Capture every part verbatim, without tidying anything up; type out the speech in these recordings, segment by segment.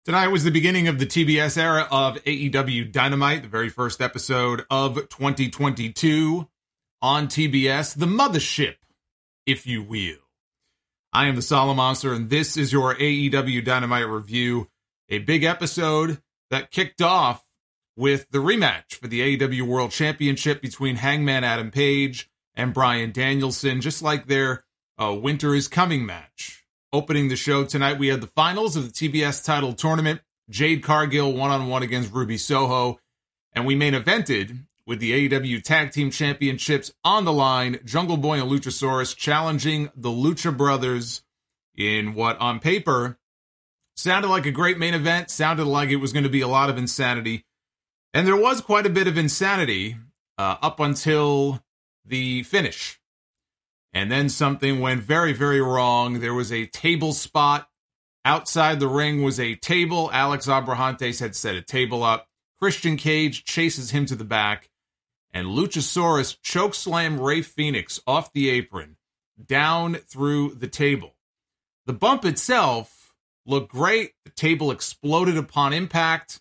Tonight was the beginning of the T B S era of A E W Dynamite, the very first episode of twenty twenty-two on T B S, the mothership, if you will. I am the Solemn Monster, and this is your A E W Dynamite review, a big episode that kicked off with the rematch for the A E W World Championship between Hangman Adam Page and Bryan Danielson, just like their uh, Winter is Coming match. Opening the show tonight, we had the finals of the T B S title tournament, Jade Cargill one-on-one against Ruby Soho, and we main evented with the A E W Tag Team Championships on the line, Jungle Boy and Luchasaurus challenging the Lucha Brothers in what, on paper, sounded like a great main event, sounded like it was going to be a lot of insanity, and there was quite a bit of insanity uh, up until the finish. And then something went very, very wrong. There was a table spot. Outside the ring was a table. Alex Abrahantes had set a table up. Christian Cage chases him to the back. And Luchasaurus chokeslam Rey Fenix off the apron, down through the table. The bump itself looked great. The table exploded upon impact.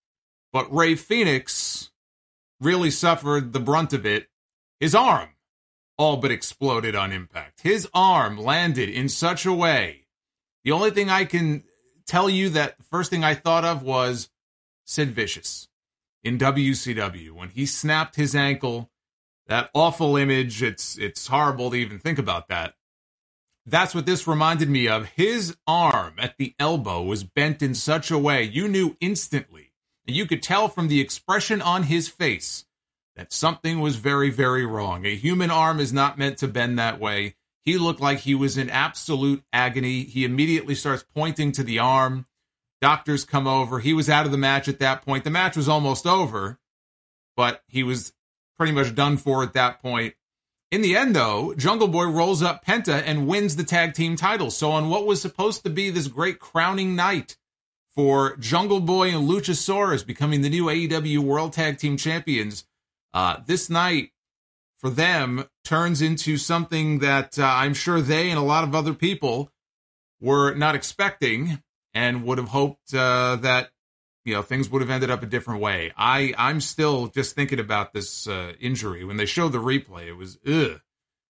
But Rey Fenix really suffered the brunt of it. His arm all but exploded on impact. His arm landed in such a way. The only thing I can tell you that the first thing I thought of was Sid Vicious in W C W. When he snapped his ankle, that awful image, it's it's horrible to even think about that. That's what this reminded me of. His arm at the elbow was bent in such a way, you knew instantly, and you could tell from the expression on his face, that something was very, very wrong. A human arm is not meant to bend that way. He looked like he was in absolute agony. He immediately starts pointing to the arm. Doctors come over. He was out of the match at that point. The match was almost over, but he was pretty much done for at that point. In the end, though, Jungle Boy rolls up Penta and wins the tag team titles. So on what was supposed to be this great crowning night for Jungle Boy and Luchasaurus becoming the new A E W World Tag Team Champions, Uh, this night, for them, turns into something that uh, I'm sure they and a lot of other people were not expecting and would have hoped uh, that, you know, things would have ended up a different way. I, I'm still just thinking about this uh, injury. When they showed the replay, it was, ugh.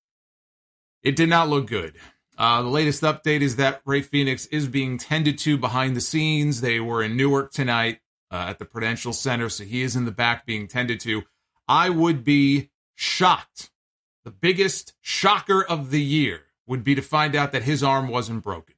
It did not look good. Uh, the latest update is that Rey Fenix is being tended to behind the scenes. They were in Newark tonight uh, at the Prudential Center, so he is in the back being tended to. I would be shocked. The biggest shocker of the year would be to find out that his arm wasn't broken.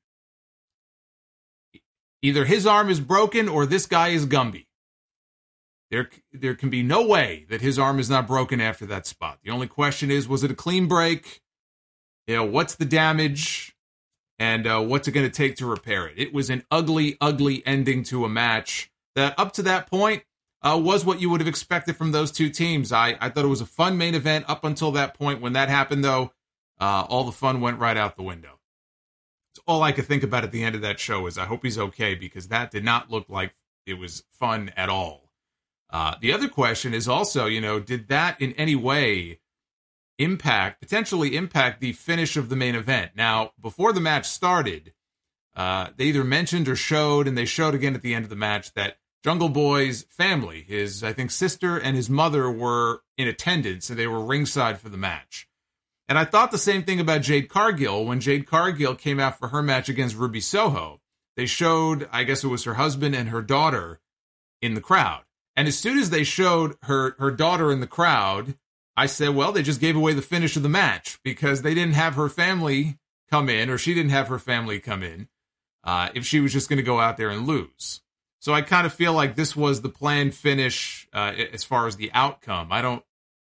Either his arm is broken or this guy is Gumby. There, there can be no way that his arm is not broken after that spot. The only question is, was it a clean break? You know, what's the damage? And uh, what's it going to take to repair it? It was an ugly, ugly ending to a match that up to that point, Uh, was what you would have expected from those two teams. I, I thought it was a fun main event up until that point. When that happened, though, uh, all the fun went right out the window. It's all I could think about at the end of that show is I hope he's okay, because that did not look like it was fun at all. Uh, the other question is also, you know, did that in any way impact, potentially impact the finish of the main event? Now, before the match started, uh, they either mentioned or showed, and they showed again at the end of the match, that Jungle Boy's family, his, I think, sister and his mother were in attendance, and they were ringside for the match. And I thought the same thing about Jade Cargill. When Jade Cargill came out for her match against Ruby Soho, they showed, I guess it was her husband and her daughter in the crowd. And as soon as they showed her, her daughter in the crowd, I said, well, they just gave away the finish of the match, because they didn't have her family come in, or she didn't have her family come in, uh, if she was just going to go out there and lose. So I kind of feel like this was the planned finish uh, as far as the outcome. I don't,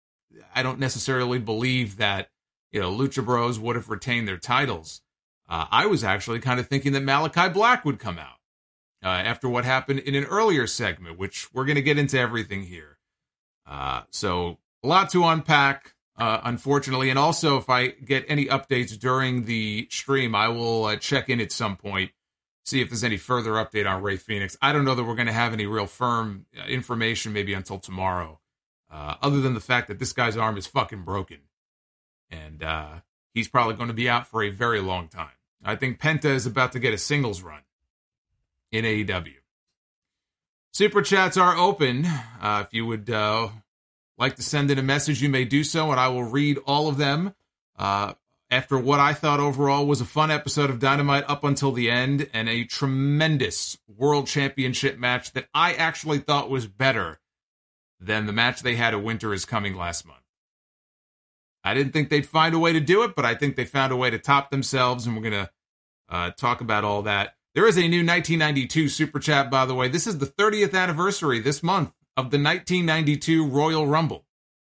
I don't necessarily believe that, you know, Lucha Bros would have retained their titles. Uh, I was actually kind of thinking that Malachi Black would come out uh, after what happened in an earlier segment, which we're going to get into everything here. Uh, so a lot to unpack, uh, unfortunately. And also, if I get any updates during the stream, I will uh, check in at some point, see if there's any further update on Rey Fenix. I don't know that we're going to have any real firm information maybe until tomorrow, uh, other than the fact that this guy's arm is fucking broken. And uh, he's probably going to be out for a very long time. I think Penta is about to get a singles run in A E W. Super chats are open. Uh, if you would uh, like to send in a message, you may do so, and I will read all of them. Uh, after what I thought overall was a fun episode of Dynamite up until the end, and a tremendous World Championship match that I actually thought was better than the match they had at Winter Is Coming last month. I didn't think they'd find a way to do it, but I think they found a way to top themselves, and we're going to uh, talk about all that. There is a new nineteen ninety-two Super Chat, by the way. This is the thirtieth anniversary this month of the nineteen ninety-two Royal Rumble.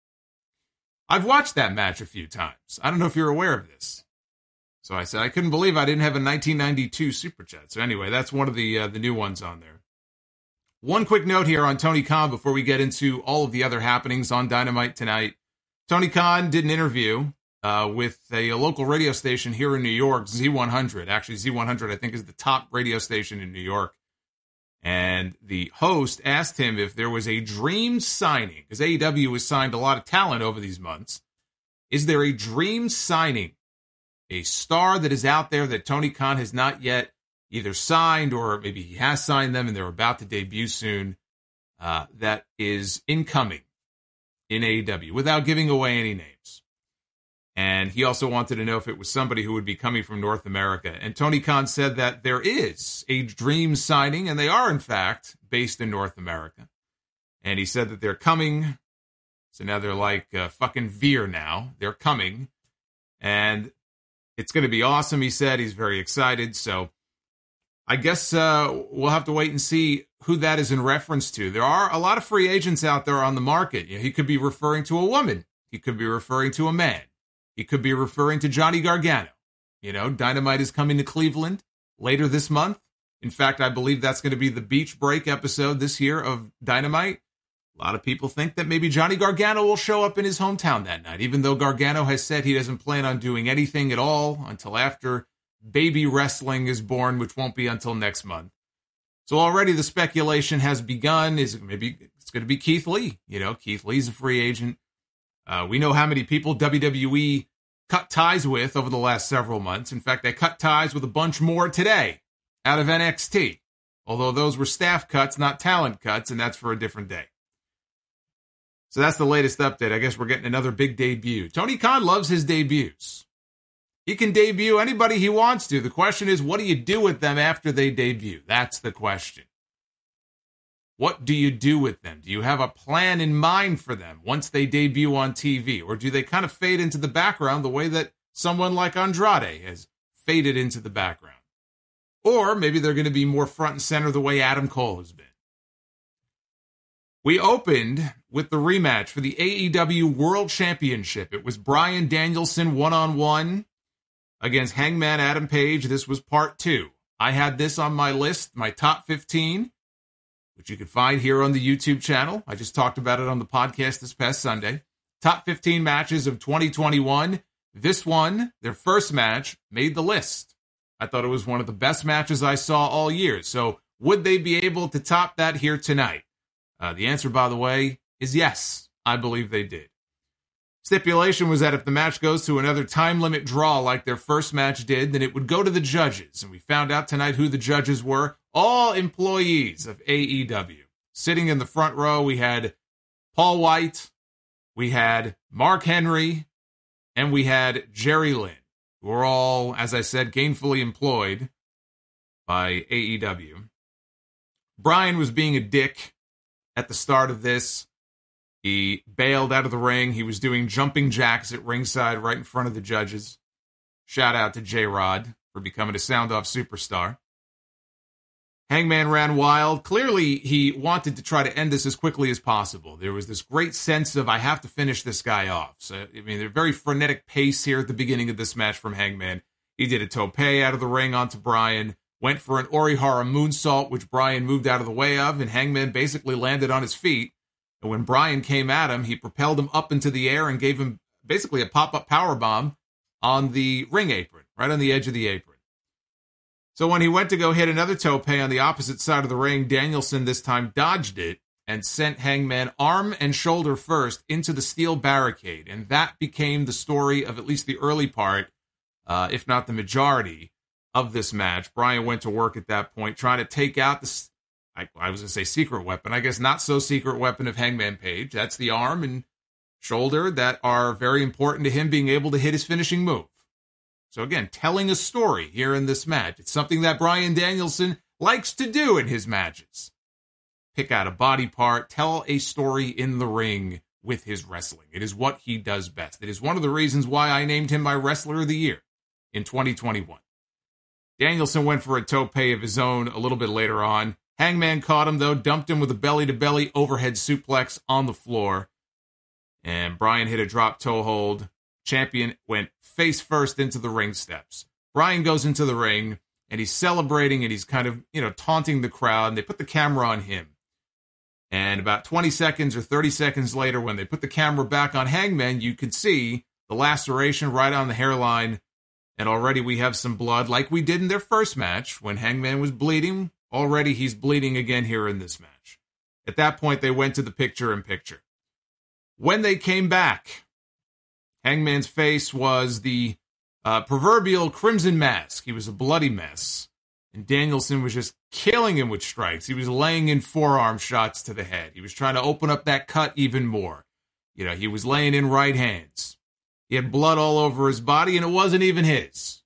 I've watched that match a few times. I don't know if you're aware of this. So I said I couldn't believe I didn't have a nineteen ninety-two Super Chat. So anyway, that's one of the uh, the new ones on there. One quick note here on Tony Khan before we get into all of the other happenings on Dynamite tonight. Tony Khan did an interview uh, with a, a local radio station here in New York, Z one hundred. Actually, Z one hundred, I think, is the top radio station in New York. And the host asked him if there was a dream signing, because A E W has signed a lot of talent over these months. Is there a dream signing, a star that is out there that Tony Khan has not yet either signed or maybe he has signed them and they're about to debut soon, uh, that is incoming in A E W without giving away any names? And he also wanted to know if it was somebody who would be coming from North America. And Tony Khan said that there is a dream signing, and they are, in fact, based in North America. And he said that they're coming. So now they're like uh, fucking Veer now. They're coming. And it's going to be awesome, he said. He's very excited. So I guess uh, we'll have to wait and see who that is in reference to. There are a lot of free agents out there on the market. You know, he could be referring to a woman. He could be referring to a man. He could be referring to Johnny Gargano. You know, Dynamite is coming to Cleveland later this month. In fact, I believe that's going to be the beach break episode this year of Dynamite. A lot of people think that maybe Johnny Gargano will show up in his hometown that night, even though Gargano has said he doesn't plan on doing anything at all until after Baby Wrestling is born, which won't be until next month. So already the speculation has begun. Is it maybe it's going to be Keith Lee? You know, Keith Lee's a free agent. Uh, we know how many people W W E cut ties with over the last several months. In fact, they cut ties with a bunch more today out of N X T. Although those were staff cuts, not talent cuts, and that's for a different day. So that's the latest update. I guess we're getting another big debut. Tony Khan loves his debuts. He can debut anybody he wants to. The question is, what do you do with them after they debut? That's the question. What do you do with them? Do you have a plan in mind for them once they debut on T V? Or do they kind of fade into the background the way that someone like Andrade has faded into the background? Or maybe they're going to be more front and center the way Adam Cole has been. We opened with the rematch for the A E W World Championship. It was Bryan Danielson one-on-one against Hangman Adam Page. This was part two. I had this on my list, my top fifteen, which you can find here on the YouTube channel. I just talked about it on the podcast this past Sunday. Top fifteen matches of twenty twenty-one. This one, their first match, made the list. I thought it was one of the best matches I saw all year. So would they be able to top that here tonight? Uh, the answer, by the way, is yes. I believe they did. Stipulation was that if the match goes to another time limit draw like their first match did, then it would go to the judges. And we found out tonight who the judges were. All employees of A E W. Sitting in the front row, we had Paul White, we had Mark Henry, and we had Jerry Lynn, who are all, as I said, gainfully employed by A E W. Bryan was being a dick at the start of this. He bailed out of the ring. He was doing jumping jacks at ringside right in front of the judges. Shout out to J-Rod for becoming a sound-off superstar. Hangman ran wild. Clearly, he wanted to try to end this as quickly as possible. There was this great sense of, I have to finish this guy off. So, I mean, a very frenetic pace here at the beginning of this match from Hangman. He did a tope out of the ring onto Bryan, went for an Orihara moonsault, which Bryan moved out of the way of, and Hangman basically landed on his feet. And when Bryan came at him, he propelled him up into the air and gave him basically a pop-up powerbomb on the ring apron, right on the edge of the apron. So when he went to go hit another tope on the opposite side of the ring, Danielson this time dodged it and sent Hangman arm and shoulder first into the steel barricade. And that became the story of at least the early part, uh, if not the majority, of this match. Bryan went to work at that point, trying to take out the, I, I was going to say secret weapon, I guess not so secret weapon of Hangman Page. That's the arm and shoulder that are very important to him being able to hit his finishing move. So again, telling a story here in this match. It's something that Bryan Danielson likes to do in his matches. Pick out a body part, tell a story in the ring with his wrestling. It is what he does best. It is one of the reasons why I named him my Wrestler of the Year in twenty twenty-one. Danielson went for a tope of his own a little bit later on. Hangman caught him, though, dumped him with a belly-to-belly overhead suplex on the floor. And Bryan hit a drop toe hold. Champion went face first into the ring steps. Bryan goes into the ring, and he's celebrating, and he's kind of, you know, taunting the crowd, and they put the camera on him. And about twenty seconds or thirty seconds later, when they put the camera back on Hangman, you could see the laceration right on the hairline, and already we have some blood, like we did in their first match, when Hangman was bleeding. Already he's bleeding again here in this match. At that point, they went to the picture-in-picture. When they came back, Hangman's face was the uh, proverbial crimson mask. He was a bloody mess. And Danielson was just killing him with strikes. He was laying in forearm shots to the head. He was trying to open up that cut even more. You know, he was laying in right hands. He had blood all over his body, and it wasn't even his.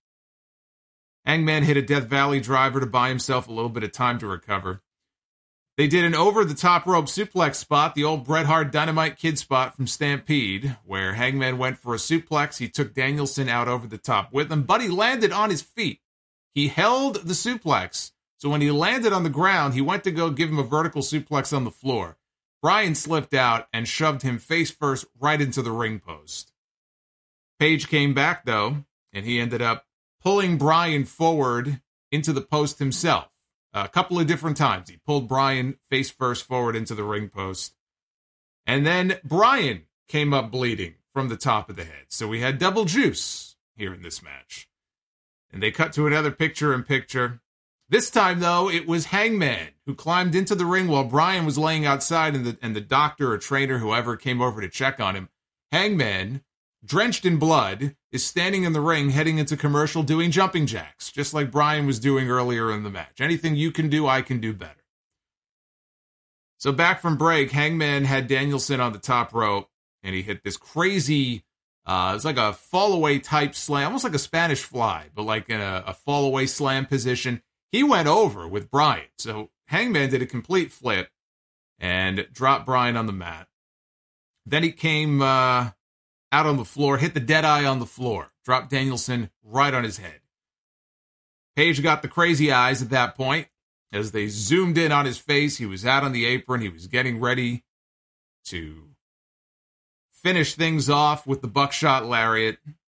Hangman hit a Death Valley driver to buy himself a little bit of time to recover. They did an over-the-top rope suplex spot, the old Bret Hart Dynamite Kid spot from Stampede, where Hangman went for a suplex. He took Danielson out over the top with him, but he landed on his feet. He held the suplex, so when he landed on the ground, he went to go give him a vertical suplex on the floor. Bryan slipped out and shoved him face first right into the ring post. Page came back, though, and he ended up pulling Bryan forward into the post himself. A couple of different times. He pulled Bryan face first forward into the ring post. And then Bryan came up bleeding from the top of the head. So we had double juice here in this match. And they cut to another picture-in-picture. This time, though, it was Hangman who climbed into the ring while Bryan was laying outside, and the, and the doctor or trainer, whoever, came over to check on him. Hangman, drenched in blood, is standing in the ring heading into commercial doing jumping jacks, just like Bryan was doing earlier in the match. Anything you can do, I can do better. So back from break, Hangman had Danielson on the top rope, and he hit this crazy, uh, it's like a fall-away type slam, almost like a Spanish fly, but like in a, a fall-away slam position. He went over with Bryan, so Hangman did a complete flip and dropped Bryan on the mat. Then he came uh, out on the floor, hit the dead eye on the floor, dropped Danielson right on his head. Page got the crazy eyes at that point. As they zoomed in on his face, he was out on the apron. He was getting ready to finish things off with the buckshot lariat.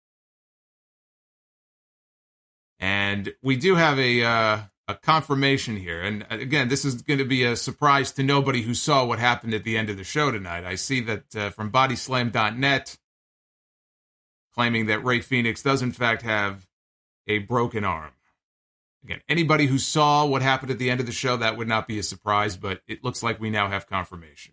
And we do have a uh, a confirmation here. And again, this is going to be a surprise to nobody who saw what happened at the end of the show tonight. I see that uh, from body slam dot net, claiming that Rey Fenix does in fact have a broken arm. Again, anybody who saw what happened at the end of the show, that would not be a surprise, but it looks like we now have confirmation.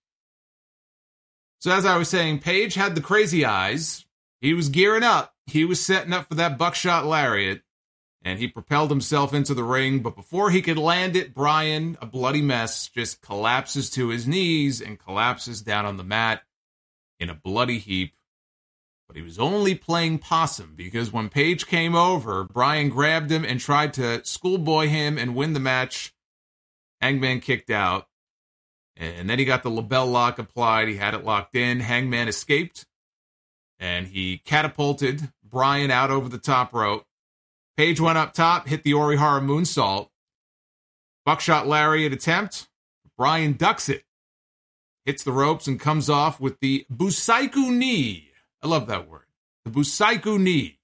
So as I was saying, Page had the crazy eyes. He was gearing up. He was setting up for that buckshot lariat, and he propelled himself into the ring. But before he could land it, Bryan, a bloody mess, just collapses to his knees and collapses down on the mat in a bloody heap. But he was only playing possum, because when Page came over, Bryan grabbed him and tried to schoolboy him and win the match. Hangman kicked out. And then he got the label lock applied. He had it locked in. Hangman escaped. And he catapulted Bryan out over the top rope. Page went up top, hit the Orihara moonsault. Buckshot lariat attempt. Bryan ducks it. Hits the ropes and comes off with the Busaiku knee. I love that word. The Busaiku knee.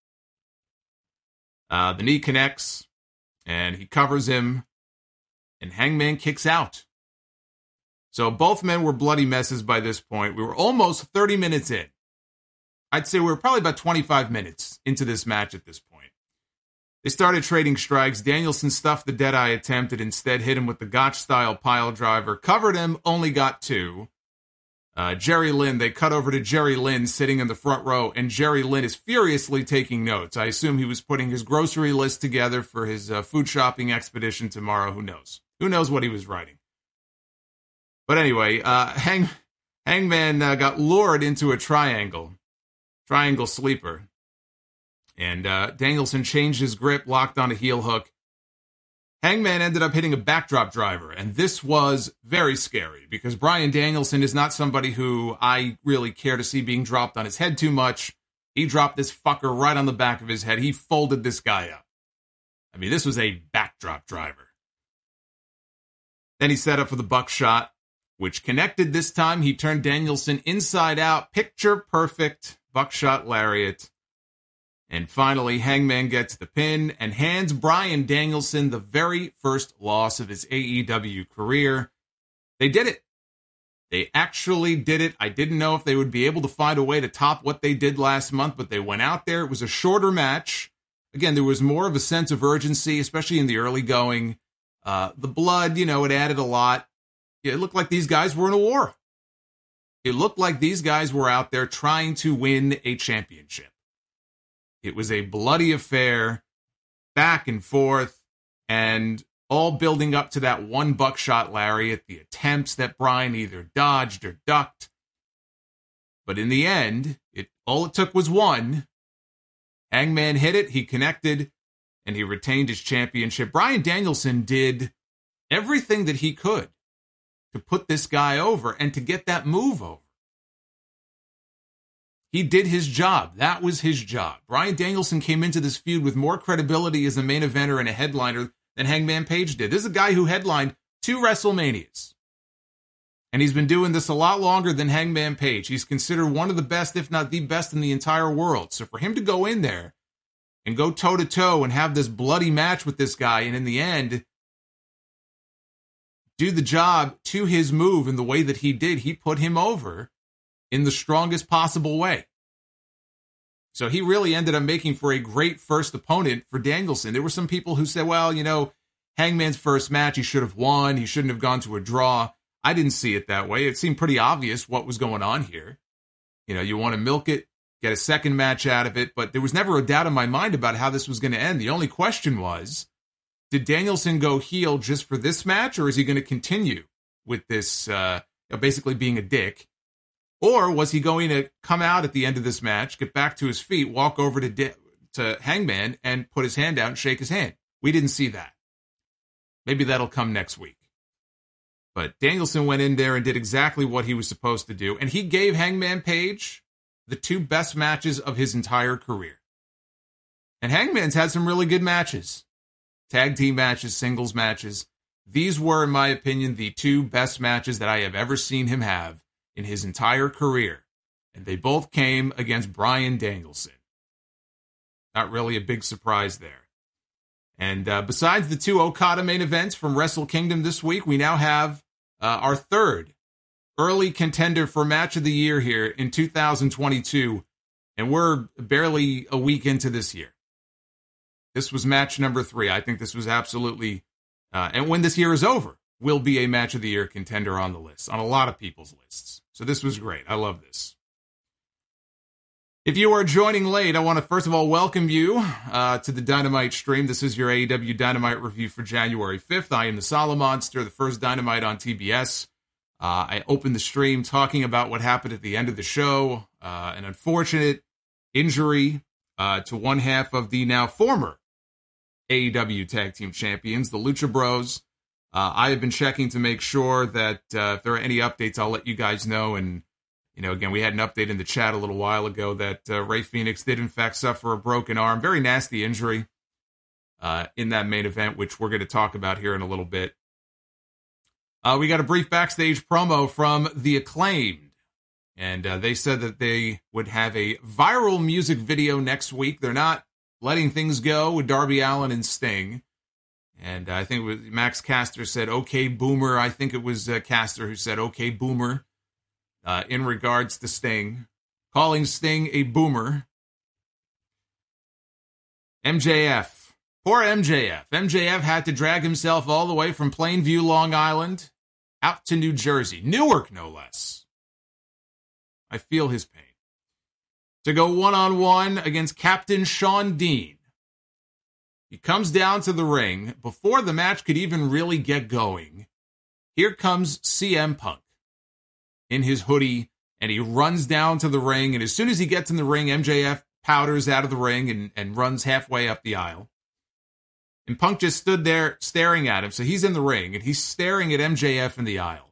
Uh, the knee connects, and he covers him, and Hangman kicks out. So both men were bloody messes by this point. We were almost thirty minutes in. I'd say we were probably about twenty-five minutes into this match at this point. They started trading strikes. Danielson stuffed the Deadeye attempt and instead hit him with the Gotch-style pile driver. Covered him, only got two. Uh, Jerry Lynn, they cut over to Jerry Lynn sitting in the front row, and Jerry Lynn is furiously taking notes. I assume he was putting his grocery list together for his uh, food shopping expedition tomorrow. Who knows? Who knows what he was writing? But anyway, uh, Hang, Hangman uh, got lured into a triangle, triangle sleeper. And uh, Danielson changed his grip, locked on a heel hook. Hangman ended up hitting a backdrop driver, and this was very scary because Bryan Danielson is not somebody who I really care to see being dropped on his head too much. He dropped this fucker right on the back of his head. He folded this guy up. I mean, this was a backdrop driver. Then he set up for the buckshot, which connected this time. He turned Danielson inside out, picture perfect buckshot lariat. And finally, Hangman gets the pin and hands Bryan Danielson the very first loss of his A E W career. They did it. They actually did it. I didn't know if they would be able to find a way to top what they did last month, but they went out there. It was a shorter match. Again, there was more of a sense of urgency, especially in the early going. Uh, the blood, you know, it added a lot. It looked like these guys were in a war. It looked like these guys were out there trying to win a championship. It was a bloody affair, back and forth, and all building up to that one buckshot lariat, the attempts that Bryan either dodged or ducked. But in the end, it all it took was one. Hangman hit it, he connected, and he retained his championship. Bryan Danielson did everything that he could to put this guy over and to get that move over. He did his job. That was his job. Bryan Danielson came into this feud with more credibility as a main eventer and a headliner than Hangman Page did. This is a guy who headlined two WrestleManias. And he's been doing this a lot longer than Hangman Page. He's considered one of the best, if not the best in the entire world. So for him to go in there and go toe-to-toe and have this bloody match with this guy, and in the end, do the job to his move in the way that he did, he put him over in the strongest possible way. So he really ended up making for a great first opponent for Danielson. There were some people who said, well, you know, Hangman's first match, he should have won. He shouldn't have gone to a draw. I didn't see it that way. It seemed pretty obvious what was going on here. You know, you want to milk it, get a second match out of it, but there was never a doubt in my mind about how this was going to end. The only question was, did Danielson go heel just for this match, or is he going to continue with this, uh, you know, basically being a dick? Or was he going to come out at the end of this match, get back to his feet, walk over to Di- to Hangman, and put his hand out and shake his hand? We didn't see that. Maybe that'll come next week. But Danielson went in there and did exactly what he was supposed to do, and he gave Hangman Page the two best matches of his entire career. And Hangman's had some really good matches. Tag team matches, singles matches. These were, in my opinion, the two best matches that I have ever seen him have in his entire career, and they both came against Bryan Danielson. Not really a big surprise there. And uh, besides the two Okada main events from Wrestle Kingdom this week, we now have uh, our third early contender for match of the year here in two thousand twenty-two, and we're barely a week into this year. This was match number three. I think this was absolutely, uh, and when this year is over, will be a match of the year contender on the list, on a lot of people's lists. So this was great. I love this. If you are joining late, I want to first of all welcome you uh, to the Dynamite stream. This is your A E W Dynamite review for January fifth. I am the Solomonster, the first Dynamite on T B S. Uh, I opened the stream talking about what happened at the end of the show, uh, an unfortunate injury uh, to one half of the now former A E W Tag Team Champions, the Lucha Bros. Uh, I have been checking to make sure that uh, if there are any updates, I'll let you guys know. And, you know, again, we had an update in the chat a little while ago that uh, Rey Fenix did, in fact, suffer a broken arm. Very nasty injury uh, in that main event, which we're going to talk about here in a little bit. Uh, we got a brief backstage promo from The Acclaimed. And uh, they said that they would have a viral music video next week. They're not letting things go with Darby Allin and Sting. And I think it was Max Caster said, okay, Boomer. I think it was uh, Caster who said, okay, Boomer, uh, in regards to Sting. Calling Sting a boomer. M J F. Poor M J F. M J F had to drag himself all the way from Plainview, Long Island, out to New Jersey. Newark, no less. I feel his pain. To go one-on-one against Captain Shawn Dean. He comes down to the ring. Before the match could even really get going, here comes C M Punk in his hoodie, and he runs down to the ring, and as soon as he gets in the ring, M J F powders out of the ring and, and runs halfway up the aisle. And Punk just stood there staring at him, so he's in the ring, and he's staring at M J F in the aisle.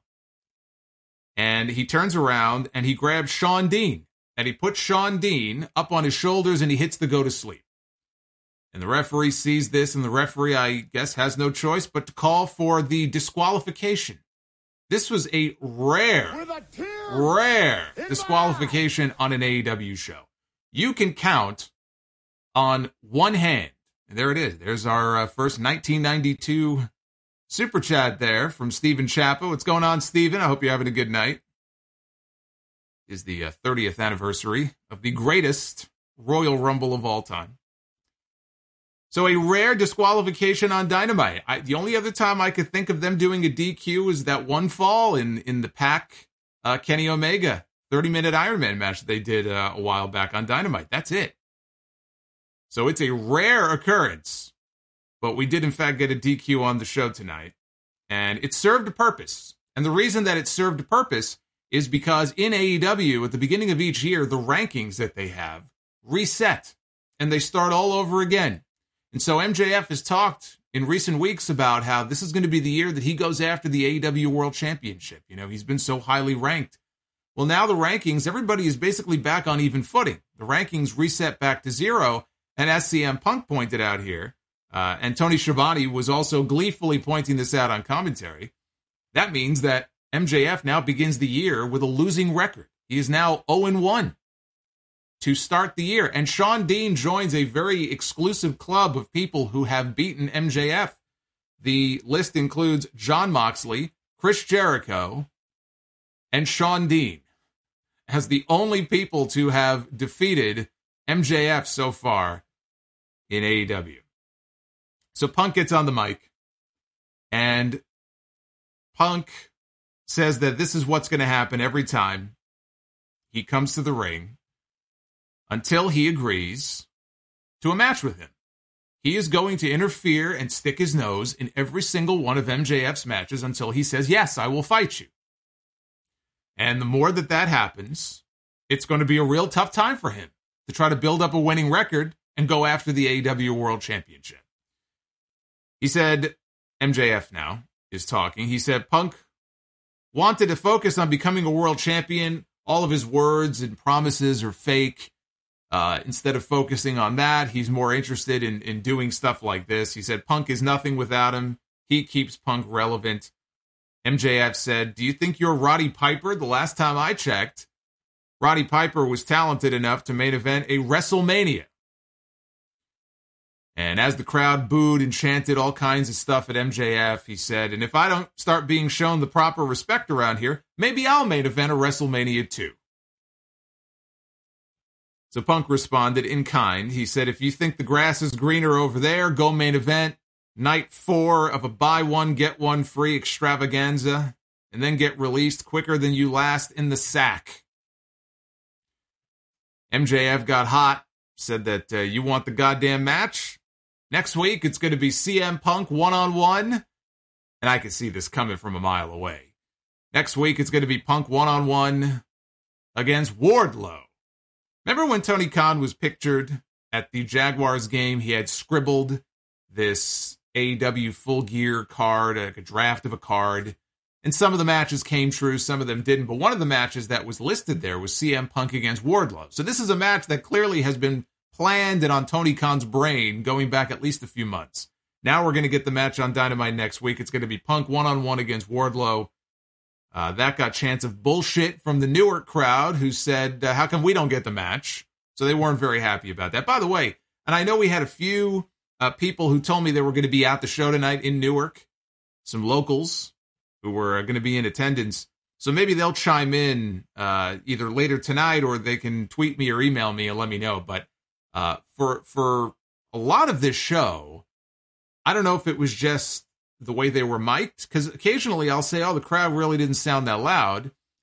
And he turns around, and he grabs Shawn Dean, and he puts Shawn Dean up on his shoulders, and he hits the go to sleep. And the referee sees this, and the referee, I guess, has no choice but to call for the disqualification. This was a rare, a rare disqualification on an A E W show. You can count on one hand. And there it is. There's our uh, first nineteen ninety-two super chat there from Stephen Chappa. What's going on, Stephen? I hope you're having a good night. It is the uh, thirtieth anniversary of the greatest Royal Rumble of all time. So a rare disqualification on Dynamite. I, the only other time I could think of them doing a D Q is that one fall in, in the Pac uh, Kenny Omega thirty-minute Iron Man match they did uh, a while back on Dynamite. That's it. So it's a rare occurrence. But we did, in fact, get a D Q on the show tonight. And it served a purpose. And the reason that it served a purpose is because in A E W, at the beginning of each year, the rankings that they have reset. And they start all over again. And so M J F has talked in recent weeks about how this is going to be the year that he goes after the A E W World Championship. You know, he's been so highly ranked. Well, now the rankings, everybody is basically back on even footing. The rankings reset back to zero. And as C M Punk pointed out here, uh, and Tony Schiavone was also gleefully pointing this out on commentary, that means that M J F now begins the year with a losing record. He is now oh and one. To start the year. And Shawn Dean joins a very exclusive club of people who have beaten M J F. The list includes Jon Moxley, Chris Jericho, and Shawn Dean as the only people to have defeated M J F so far in A E W. So Punk gets on the mic, and Punk says that this is what's going to happen every time he comes to the ring, until he agrees to a match with him. He is going to interfere and stick his nose in every single one of M J F's matches until he says, yes, I will fight you. And the more that that happens, it's going to be a real tough time for him to try to build up a winning record and go after the A E W World Championship. He said, M J F now is talking, he said, Punk wanted to focus on becoming a world champion. All of his words and promises are fake. Uh, instead of focusing on that, he's more interested in, in doing stuff like this. He said, Punk is nothing without him. He keeps Punk relevant. M J F said, do you think you're Roddy Piper? The last time I checked, Roddy Piper was talented enough to main event a WrestleMania. And as the crowd booed and chanted all kinds of stuff at M J F, he said, and if I don't start being shown the proper respect around here, maybe I'll main event a WrestleMania too. So Punk responded in kind. He said, if you think the grass is greener over there, go main event night four of a buy one, get one free extravaganza, and then get released quicker than you last in the sack. M J F got hot, said that uh, you want the goddamn match? Next week, it's going to be C M Punk one-on-one, and I can see this coming from a mile away. Next week, it's going to be Punk one-on-one against Wardlow. Remember when Tony Khan was pictured at the Jaguars game? He had scribbled this A E W Full Gear card, like a draft of a card, and some of the matches came true, some of them didn't, but one of the matches that was listed there was C M Punk against Wardlow. So this is a match that clearly has been planned and on Tony Khan's brain going back at least a few months. Now we're going to get the match on Dynamite next week. It's going to be Punk one-on-one against Wardlow. Uh, that got chants of bullshit from the Newark crowd who said, uh, how come we don't get the match? So they weren't very happy about that. By the way, and I know we had a few uh, people who told me they were going to be at the show tonight in Newark, some locals who were going to be in attendance. So maybe they'll chime in uh, either later tonight or they can tweet me or email me and let me know. But uh, for for a lot of this show, I don't know if it was just the way they were mic'd, because occasionally I'll say, oh, the crowd really didn't sound that loud.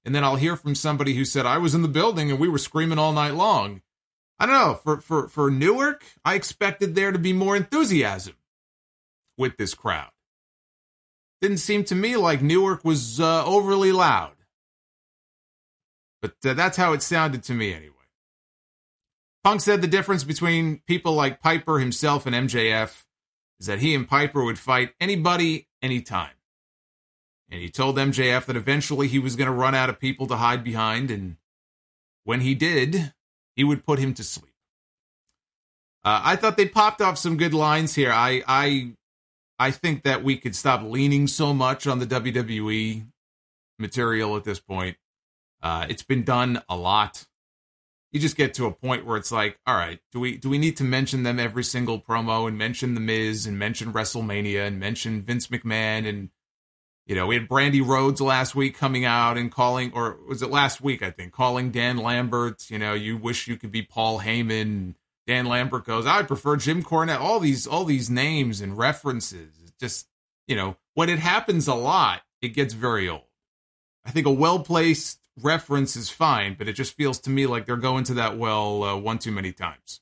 And then I'll hear from somebody who said, I was in the building and we were screaming all night long. I don't know. For, for, for Newark, I expected there to be more enthusiasm with this crowd. Didn't seem to me like Newark was uh, overly loud. But uh, that's how it sounded to me anyway. Punk said the difference between people like Piper himself and M J F is that he and Piper would fight anybody, anytime. And he told M J F that eventually he was going to run out of people to hide behind, and when he did, he would put him to sleep. Uh, I thought they popped off some good lines here. I, I, I think that we could stop leaning so much on the W W E material at this point. Uh, it's been done a lot. You just get to a point where it's like, all right, do we do we need to mention them every single promo and mention The Miz and mention WrestleMania and mention Vince McMahon? And, you know, we had Brandy Rhodes last week coming out and calling, or was it last week, I think, calling Dan Lambert, you know, you wish you could be Paul Heyman. Dan Lambert goes, I prefer Jim Cornette. All these, all these names and references. It's just, you know, when it happens a lot, it gets very old. I think a well-placed reference is fine, but it just feels to me like they're going to that well uh, one too many times.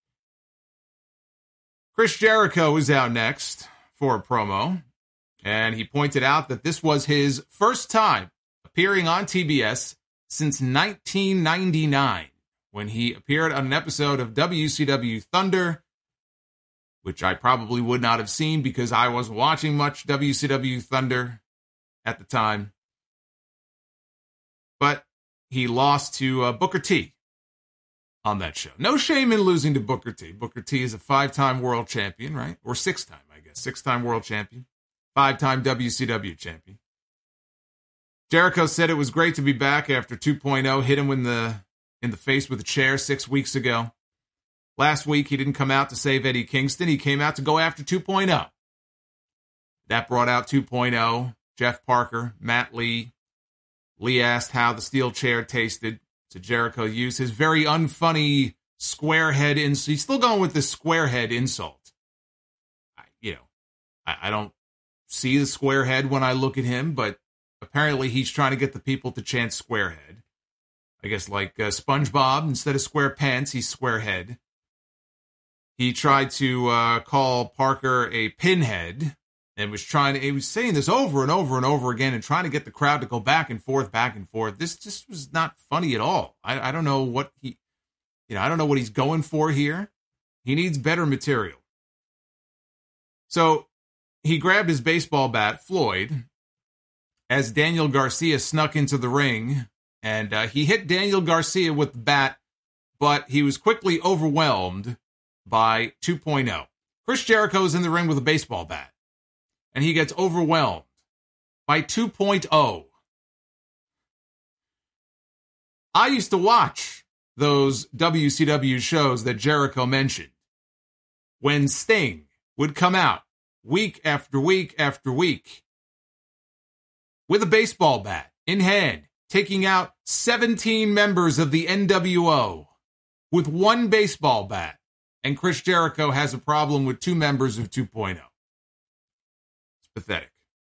Chris Jericho is out next for a promo, and he pointed out that this was his first time appearing on T B S since nineteen ninety-nine, when he appeared on an episode of W C W Thunder, which I probably would not have seen because I wasn't watching much W C W Thunder at the time. But he lost to uh, Booker T on that show. No shame in losing to Booker T. Booker T is a five-time world champion, right? Or six-time, I guess. Six-time world champion. Five-time W C W champion. Jericho said it was great to be back after two point oh. Hit him in the, in the face with a chair six weeks ago. Last week, he didn't come out to save Eddie Kingston. He came out to go after two point oh. That brought out two point oh. Jeff Parker, Matt Lee. Lee asked how the steel chair tasted, so Jericho used his very unfunny squarehead insult. He's still going with this squarehead insult. I, you know, I, I don't see the squarehead when I look at him, but apparently he's trying to get the people to chant squarehead. I guess like uh, SpongeBob, instead of square pants, he's squarehead. He tried to uh, call Parker a pinhead. And was trying to, he was saying this over and over and over again and trying to get the crowd to go back and forth, back and forth. This just was not funny at all. I, I don't know what he, you know, I don't know what he's going for here. He needs better material. So he grabbed his baseball bat, Floyd, as Daniel Garcia snuck into the ring. And uh, he hit Daniel Garcia with the bat, but he was quickly overwhelmed by two point oh. Chris Jericho's in the ring with a baseball bat. And he gets overwhelmed by two point oh. I used to watch those W C W shows that Jericho mentioned when Sting would come out week after week after week with a baseball bat in hand, taking out seventeen members of the N W O with one baseball bat. And Chris Jericho has a problem with two members of two point oh. Pathetic.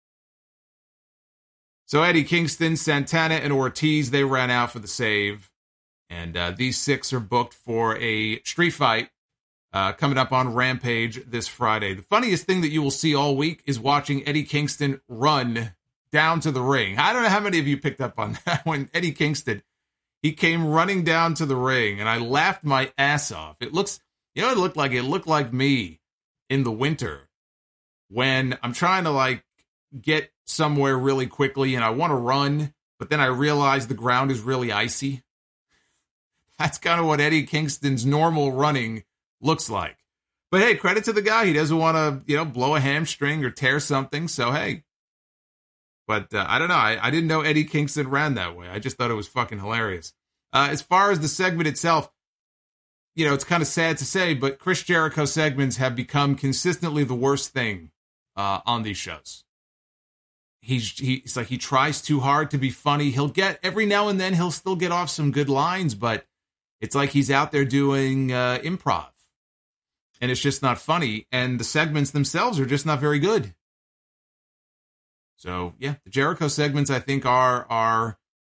So Eddie Kingston, Santana, and Ortiz, they ran out for the save. And uh, these six are booked for a street fight uh, coming up on Rampage this Friday. The funniest thing that you will see all week is watching Eddie Kingston run down to the ring. I don't know how many of you picked up on that when Eddie Kingston, he came running down to the ring, and I laughed my ass off. It looks, you know what it looked like? It looked like me in the winter when I'm trying to, like, get somewhere really quickly and I want to run, but then I realize the ground is really icy. That's kind of what Eddie Kingston's normal running looks like. But hey, credit to the guy. He doesn't want to, you know, blow a hamstring or tear something. So, hey. But uh, I don't know. I, I didn't know Eddie Kingston ran that way. I just thought it was fucking hilarious. Uh, as far as the segment itself, you know, it's kind of sad to say, but Chris Jericho segments have become consistently the worst thing Uh, on these shows. He's he's like he tries too hard to be funny. He'll get every now and then he'll still get off some good lines, but it's like he's out there doing uh, improv, and it's just not funny. And the segments themselves are just not very good. So yeah, the Jericho segments I think are are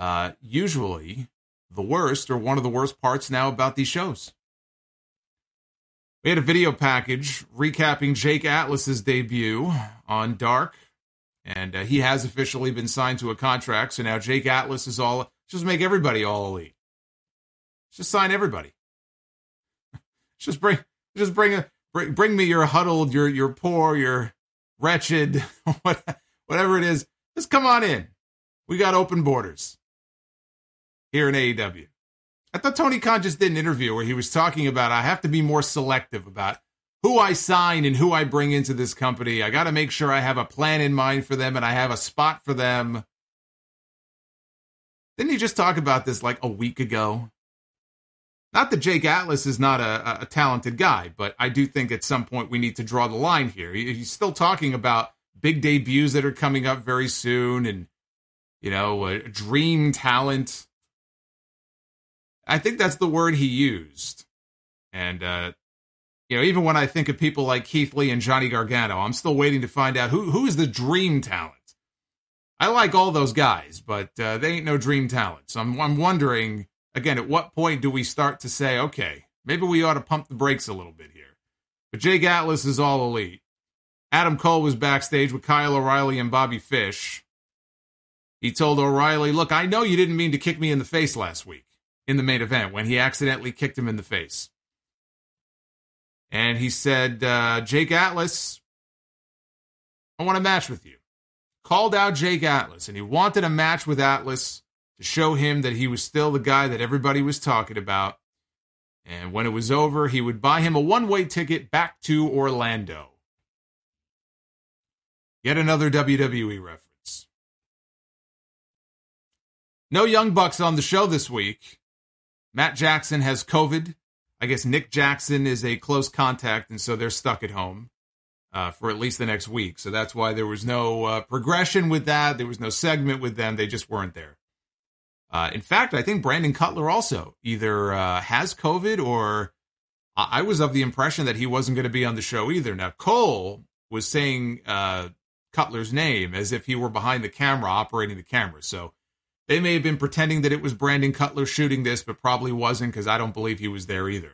uh, usually the worst or one of the worst parts now about these shows. We had a video package recapping Jake Atlas's debut on Dark, and uh, he has officially been signed to a contract, so now Jake Atlas is all, just make everybody all elite. Just sign everybody. just bring, just bring, a, bring, bring me your huddled, your, your poor, your wretched, whatever it is. Just come on in. We got open borders here in A E W. I thought Tony Khan just did an interview where he was talking about, I have to be more selective about who I sign and who I bring into this company. I got to make sure I have a plan in mind for them and I have a spot for them. Didn't he just talk about this like a week ago? Not that Jake Atlas is not a, a talented guy, but I do think at some point we need to draw the line here. He, he's still talking about big debuts that are coming up very soon and, you know, a dream talent. I think that's the word he used. And, uh, you know, even when I think of people like Keith Lee and Johnny Gargano, I'm still waiting to find out who who is the dream talent. I like all those guys, but uh, they ain't no dream talent. So I'm, I'm wondering, again, at what point do we start to say, okay, maybe we ought to pump the brakes a little bit here. But Jake Atlas is all elite. Adam Cole was backstage with Kyle O'Reilly and Bobby Fish. He told O'Reilly, look, I know you didn't mean to kick me in the face last week in the main event when he accidentally kicked him in the face. And he said, uh, Jake Atlas, I want a match with you. Called out Jake Atlas, and he wanted a match with Atlas to show him that he was still the guy that everybody was talking about. And when it was over, he would buy him a one-way ticket back to Orlando. Yet another W W E reference. No Young Bucks on the show this week. Matt Jackson has COVID. I guess Nick Jackson is a close contact, and so they're stuck at home uh, for at least the next week. So that's why there was no uh, progression with that. There was no segment with them. They just weren't there. Uh, in fact, I think Brandon Cutler also either uh, has COVID or uh, I was of the impression that he wasn't going to be on the show either. Now, Cole was saying uh, Cutler's name as if he were behind the camera operating the camera. So they may have been pretending that it was Brandon Cutler shooting this, but probably wasn't because I don't believe he was there either.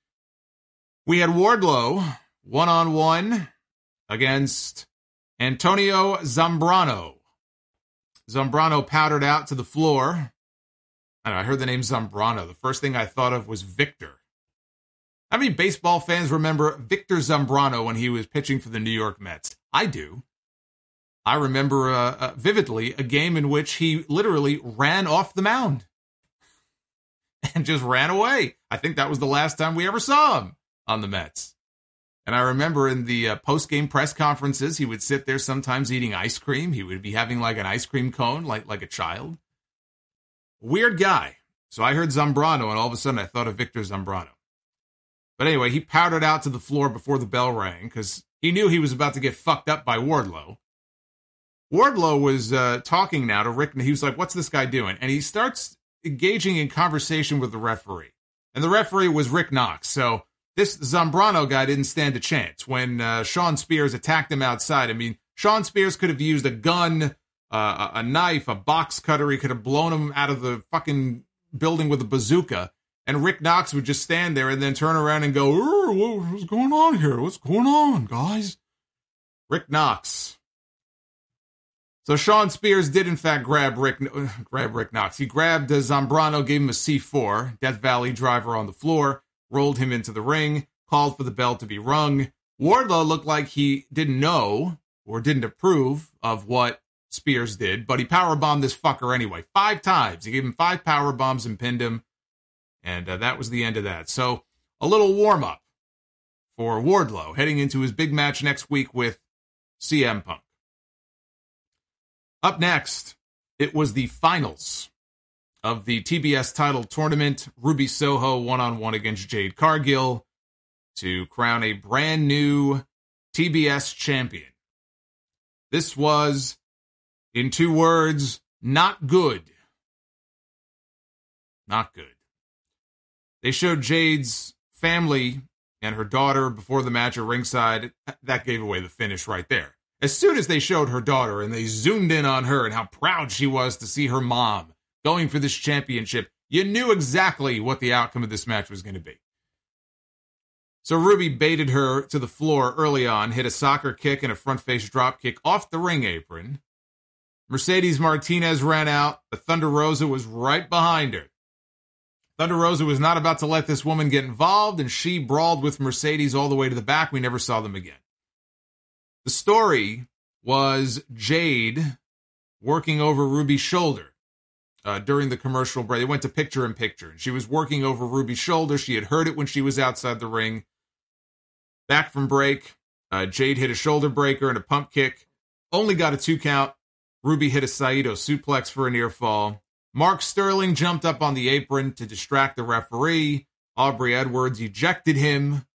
We had Wardlow one-on-one against Antonio Zambrano. Zambrano powdered out to the floor. I don't know, I heard the name Zambrano. The first thing I thought of was Victor. How many baseball fans remember Victor Zambrano when he was pitching for the New York Mets? I do. I remember uh, uh, vividly a game in which he literally ran off the mound and just ran away. I think that was the last time we ever saw him on the Mets. And I remember in the uh, post-game press conferences, he would sit there sometimes eating ice cream. He would be having like an ice cream cone, like, like a child. Weird guy. So I heard Zambrano, and all of a sudden I thought of Victor Zambrano. But anyway, he powdered out to the floor before the bell rang because he knew he was about to get fucked up by Wardlow. Wardlow was uh, talking now to Rick, and he was like, what's this guy doing? And he starts engaging in conversation with the referee. And the referee was Rick Knox. So this Zambrano guy didn't stand a chance. When uh, Sean Spears attacked him outside, I mean, Sean Spears could have used a gun, uh, a knife, a box cutter. He could have blown him out of the fucking building with a bazooka. And Rick Knox would just stand there and then turn around and go, what's going on here? What's going on, guys? Rick Knox. So Sean Spears did, in fact, grab Rick grab Rick Knox. He grabbed uh, Zambrano, gave him a C four, Death Valley driver on the floor, rolled him into the ring, called for the bell to be rung. Wardlow looked like he didn't know or didn't approve of what Spears did, but he powerbombed this fucker anyway. Five times. He gave him five power bombs and pinned him, and uh, that was the end of that. So a little warm-up for Wardlow heading into his big match next week with C M Punk. Up next, it was the finals of the T B S title tournament. Ruby Soho one-on-one against Jade Cargill to crown a brand new T B S champion. This was, in two words, not good. Not good. They showed Jade's family and her daughter before the match at ringside. That gave away the finish right there. As soon as they showed her daughter and they zoomed in on her and how proud she was to see her mom going for this championship. You knew exactly what the outcome of this match was going to be. So Ruby baited her to the floor early on, hit a soccer kick and a front-face drop kick off the ring apron. Mercedes Martinez ran out, but Thunder Rosa was right behind her. Thunder Rosa was not about to let this woman get involved, and she brawled with Mercedes all the way to the back. We never saw them again. The story was Jade working over Ruby's shoulder uh, during the commercial break. They went to picture-in-picture, and she was working over Ruby's shoulder. She had heard it when she was outside the ring. Back from break, uh, Jade hit a shoulder breaker and a pump kick. Only got a two count. Ruby hit a Saito suplex for a near fall. Mark Sterling jumped up on the apron to distract the referee. Aubrey Edwards ejected him.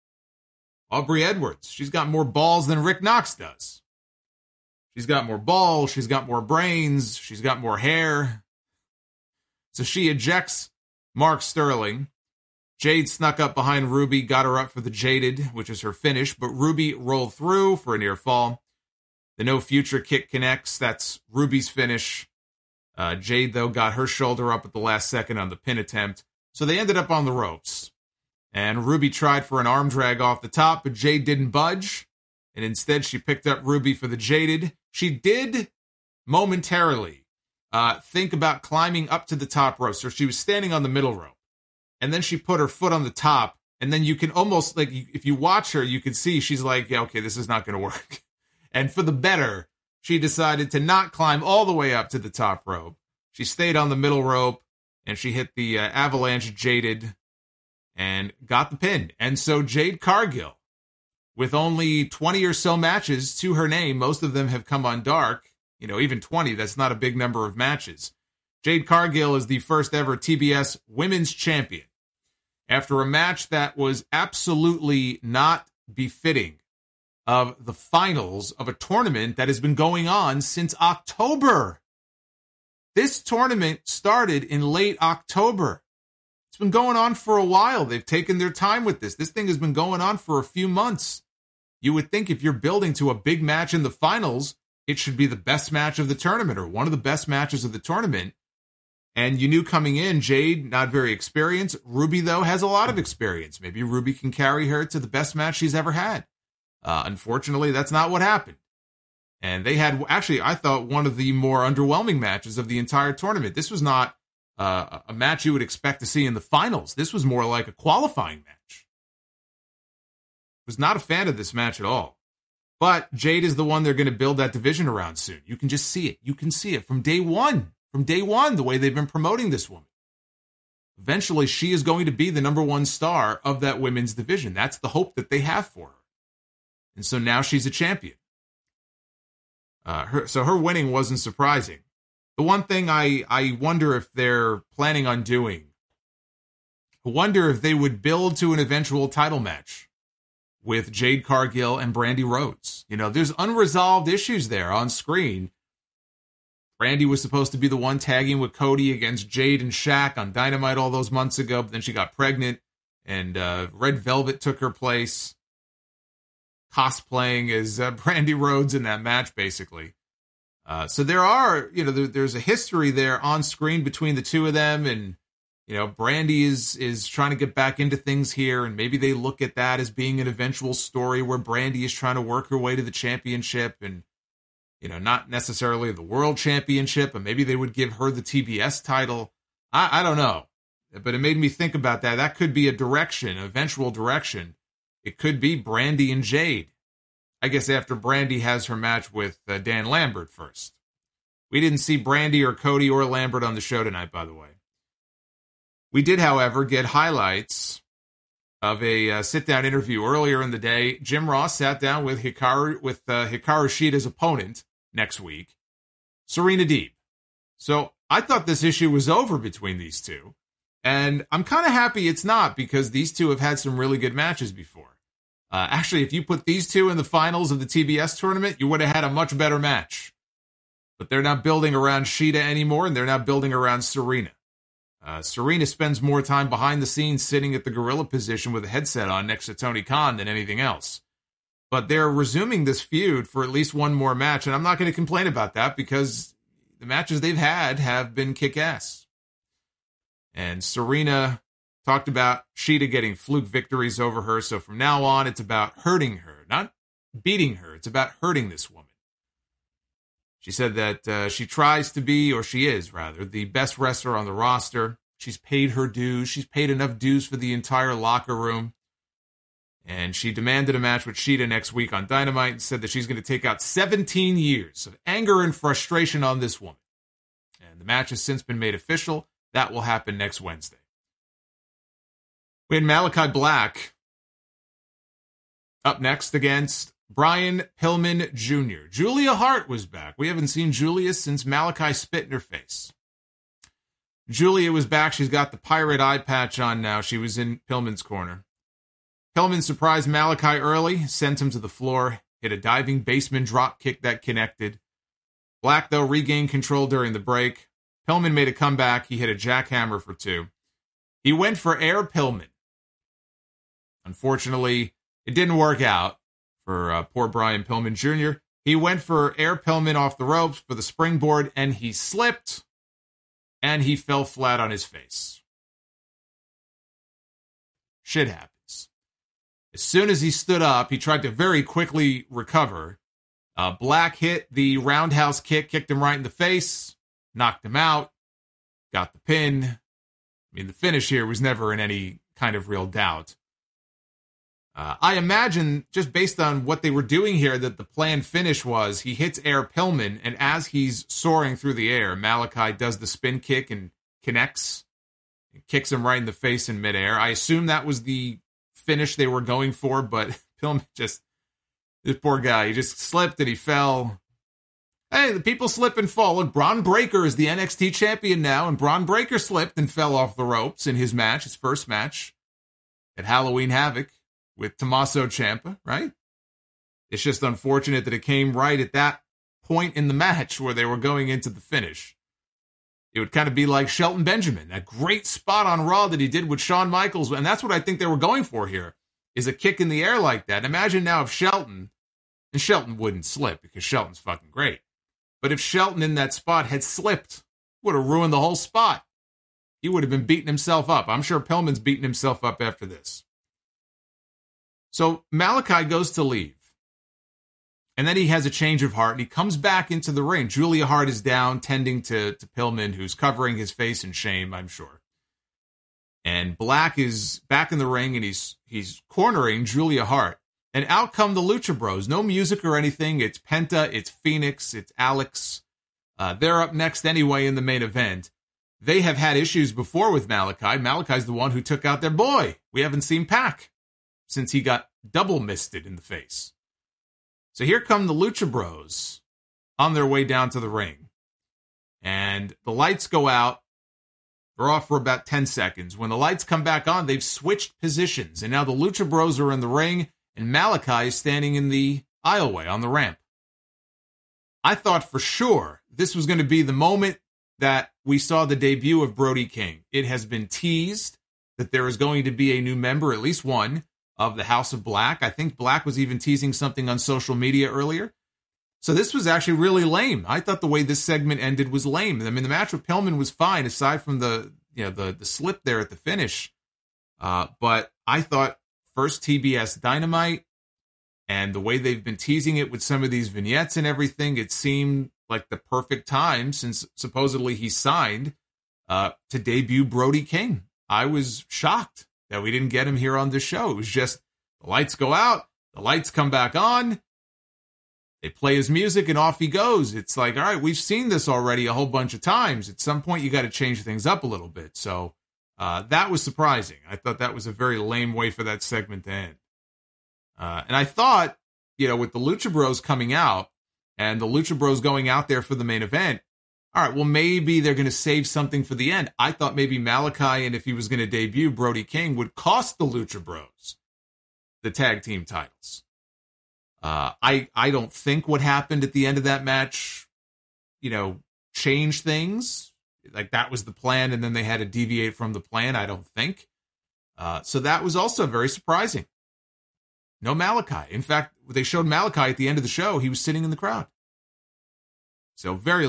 Aubrey Edwards, she's got more balls than Rick Knox does. She's got more balls, she's got more brains, she's got more hair. So she ejects Mark Sterling. Jade snuck up behind Ruby, got her up for the Jaded, which is her finish, but Ruby rolled through for a near fall. The No Future kick connects, that's Ruby's finish. Uh, Jade, though, got her shoulder up at the last second on the pin attempt. So they ended up on the ropes. And Ruby tried for an arm drag off the top, but Jade didn't budge. And instead, she picked up Ruby for the Jaded. She did momentarily uh, think about climbing up to the top rope. So she was standing on the middle rope. And then she put her foot on the top. And then you can almost, like, if you watch her, you can see she's like, yeah, okay, this is not going to work. And for the better, she decided to not climb all the way up to the top rope. She stayed on the middle rope, and she hit the uh, Avalanche Jaded and got the pin. And so Jade Cargill, with only twenty or so matches to her name, most of them have come on Dark. You know, even twenty, that's not a big number of matches. Jade Cargill is the first ever T B S Women's Champion. After a match that was absolutely not befitting of the finals of a tournament that has been going on since October. This tournament started in late October. It's been going on for a while. They've taken their time with this. This thing has been going on for a few months. You would think if you're building to a big match in the finals, it should be the best match of the tournament or one of the best matches of the tournament. And you knew coming in, Jade, not very experienced. Ruby, though, has a lot of experience. Maybe Ruby can carry her to the best match she's ever had. Uh, unfortunately, that's not what happened. And they had, actually, I thought, one of the more underwhelming matches of the entire tournament. This was not uh, a match you would expect to see in the finals. This was more like a qualifying match. Was not a fan of this match at all. But Jade is the one they're going to build that division around soon. You can just see it. You can see it from day one. From day one, the way they've been promoting this woman. Eventually, she is going to be the number one star of that women's division. That's the hope that they have for her. And so now she's a champion. Uh, her, so her winning wasn't surprising. The one thing I, I wonder if they're planning on doing, I wonder if they would build to an eventual title match with Jade Cargill and Brandy Rhodes. You know, there's unresolved issues there on screen. Brandy was supposed to be the one tagging with Cody against Jade and Shaq on Dynamite all those months ago, but then she got pregnant, and uh, Red Velvet took her place, cosplaying as uh, Brandy Rhodes in that match, basically. Uh, so there are, you know, there, there's a history there on screen between the two of them, and, you know, Brandy is is trying to get back into things here, and maybe they look at that as being an eventual story where Brandy is trying to work her way to the championship, and, you know, not necessarily the world championship, but maybe they would give her the T B S title. I, I don't know, but it made me think about that. That could be a direction, an eventual direction. It could be Brandy and Jade. I guess after Brandy has her match with uh, Dan Lambert first. We didn't see Brandy or Cody or Lambert on the show tonight, by the way. We did, however, get highlights of a uh, sit-down interview earlier in the day. Jim Ross sat down with Hikaru, with uh, Hikaru Shida's opponent next week, Serena Deeb. So I thought this issue was over between these two, and I'm kind of happy it's not, because these two have had some really good matches before. Uh, actually, if you put these two in the finals of the T B S tournament, you would have had a much better match. But they're not building around Shida anymore, and they're not building around Serena. Uh, Serena spends more time behind the scenes sitting at the gorilla position with a headset on next to Tony Khan than anything else. But they're resuming this feud for at least one more match, and I'm not going to complain about that, because the matches they've had have been kick-ass. And Serena talked about Shida getting fluke victories over her. So from now on, it's about hurting her, not beating her. It's about hurting this woman. She said that uh, she tries to be, or she is rather, the best wrestler on the roster. She's paid her dues. She's paid enough dues for the entire locker room. And she demanded a match with Shida next week on Dynamite and said that she's going to take out seventeen years of anger and frustration on this woman. And the match has since been made official. That will happen next Wednesday. We had Malachi Black up next against Brian Pillman Junior Julia Hart was back. We haven't seen Julia since Malachi spit in her face. Julia was back. She's got the pirate eye patch on now. She was in Pillman's corner. Pillman surprised Malachi early, sent him to the floor, hit a diving basement drop kick that connected. Black, though, regained control during the break. Pillman made a comeback. He hit a jackhammer for two. He went for Air Pillman. Unfortunately, it didn't work out for uh, poor Brian Pillman Junior He went for Air Pillman off the ropes for the springboard, and he slipped, and he fell flat on his face. Shit happens. As soon as he stood up, he tried to very quickly recover. Uh, Black hit the roundhouse kick, kicked him right in the face, knocked him out, got the pin. I mean, the finish here was never in any kind of real doubt. Uh, I imagine, just based on what they were doing here, that the planned finish was he hits Air Pillman, and as he's soaring through the air, Malachi does the spin kick and connects, and kicks him right in the face in midair. I assume that was the finish they were going for, but Pillman just, this poor guy, he just slipped and he fell. Hey, the people slip and fall. Look, Bron Breakker is the N X T champion now, and Bron Breakker slipped and fell off the ropes in his match, his first match at Halloween Havoc with Tommaso Ciampa, right? It's just unfortunate that it came right at that point in the match where they were going into the finish. It would kind of be like Shelton Benjamin, that great spot on Raw that he did with Shawn Michaels. And that's what I think they were going for here, is a kick in the air like that. Imagine now if Shelton, and Shelton wouldn't slip because Shelton's fucking great. But if Shelton in that spot had slipped, would have ruined the whole spot. He would have been beating himself up. I'm sure Pillman's beating himself up after this. So Malachi goes to leave. And then he has a change of heart, and he comes back into the ring. Julia Hart is down, tending to, to Pillman, who's covering his face in shame, I'm sure. And Black is back in the ring, and he's he's cornering Julia Hart. And out come the Lucha Bros. No music or anything. It's Penta, it's Phoenix, it's Alex. Uh, they're up next anyway in the main event. They have had issues before with Malachi. Malachi's the one who took out their boy. We haven't seen Pac since he got double misted in the face. So here come the Lucha Bros on their way down to the ring. And the lights go out. They're off for about ten seconds. When the lights come back on, they've switched positions. And now the Lucha Bros are in the ring, and Malachi is standing in the aisleway on the ramp. I thought for sure this was going to be the moment that we saw the debut of Brody King. It has been teased that there is going to be a new member, at least one, of the House of Black. I think Black was even teasing something on social media earlier. So this was actually really lame. I thought the way this segment ended was lame. I mean, the match with Pillman was fine, aside from the, you know, the, the slip there at the finish. Uh, but I thought first T B S Dynamite, and the way they've been teasing it with some of these vignettes and everything, it seemed like the perfect time, since supposedly he signed, uh, to debut Brody King. I was shocked that we didn't get him here on the show. It was just, the lights go out, the lights come back on, they play his music, and off he goes. It's like, all right, we've seen this already a whole bunch of times. At some point, you got to change things up a little bit. So uh, that was surprising. I thought that was a very lame way for that segment to end. Uh, and I thought, you know, with the Lucha Bros coming out, and the Lucha Bros going out there for the main event, all right, well, maybe they're going to save something for the end. I thought maybe Malachi, and if he was going to debut Brody King, would cost the Lucha Bros the tag team titles. Uh, I I don't think what happened at the end of that match, you know, changed things. Like, that was the plan, and then they had to deviate from the plan, I don't think. Uh, so that was also very surprising. No Malachi. In fact, they showed Malachi at the end of the show. He was sitting in the crowd. So very lame.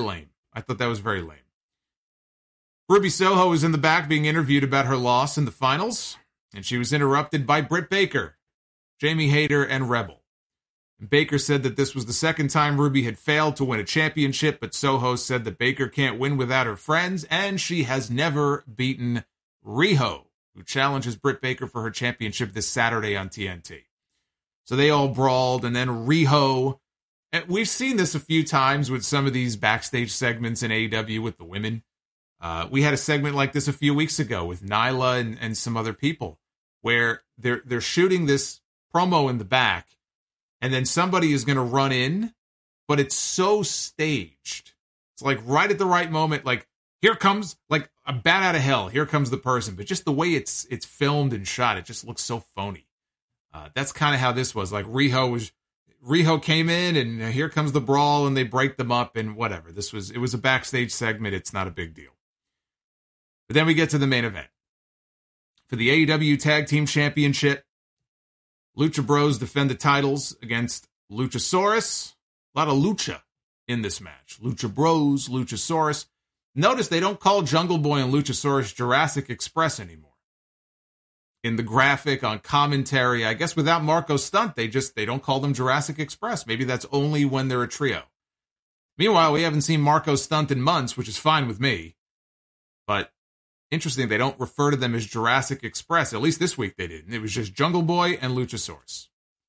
I thought that was very lame. Ruby Soho was in the back being interviewed about her loss in the finals, and she was interrupted by Britt Baker, Jamie Hayter, and Rebel. And Baker said that this was the second time Ruby had failed to win a championship, but Soho said that Baker can't win without her friends, and she has never beaten Riho, who challenges Britt Baker for her championship this Saturday on T N T. So they all brawled, and then Riho, and we've seen this a few times with some of these backstage segments in A E W with the women. Uh, we had a segment like this a few weeks ago with Nyla and, and some other people, where they're they're shooting this promo in the back, and then somebody is going to run in, but it's so staged. It's like right at the right moment, like here comes, like a bat out of hell, here comes the person. But just the way it's it's filmed and shot, it just looks so phony. Uh, that's kind of how this was. Like Riho was, Riho came in, and here comes the brawl, and they break them up, and whatever. This was, it was a backstage segment. It's not a big deal. But then we get to the main event. For the A E W Tag Team Championship, Lucha Bros defend the titles against Luchasaurus. A lot of lucha in this match. Lucha Bros, Luchasaurus. Notice they don't call Jungle Boy and Luchasaurus Jurassic Express anymore. In the graphic, on commentary, I guess without Marco Stunt, they just, they don't call them Jurassic Express. Maybe that's only when they're a trio. Meanwhile, we haven't seen Marco Stunt in months, which is fine with me. But interesting, they don't refer to them as Jurassic Express. At least this week they didn't. It was just Jungle Boy and Luchasaurus.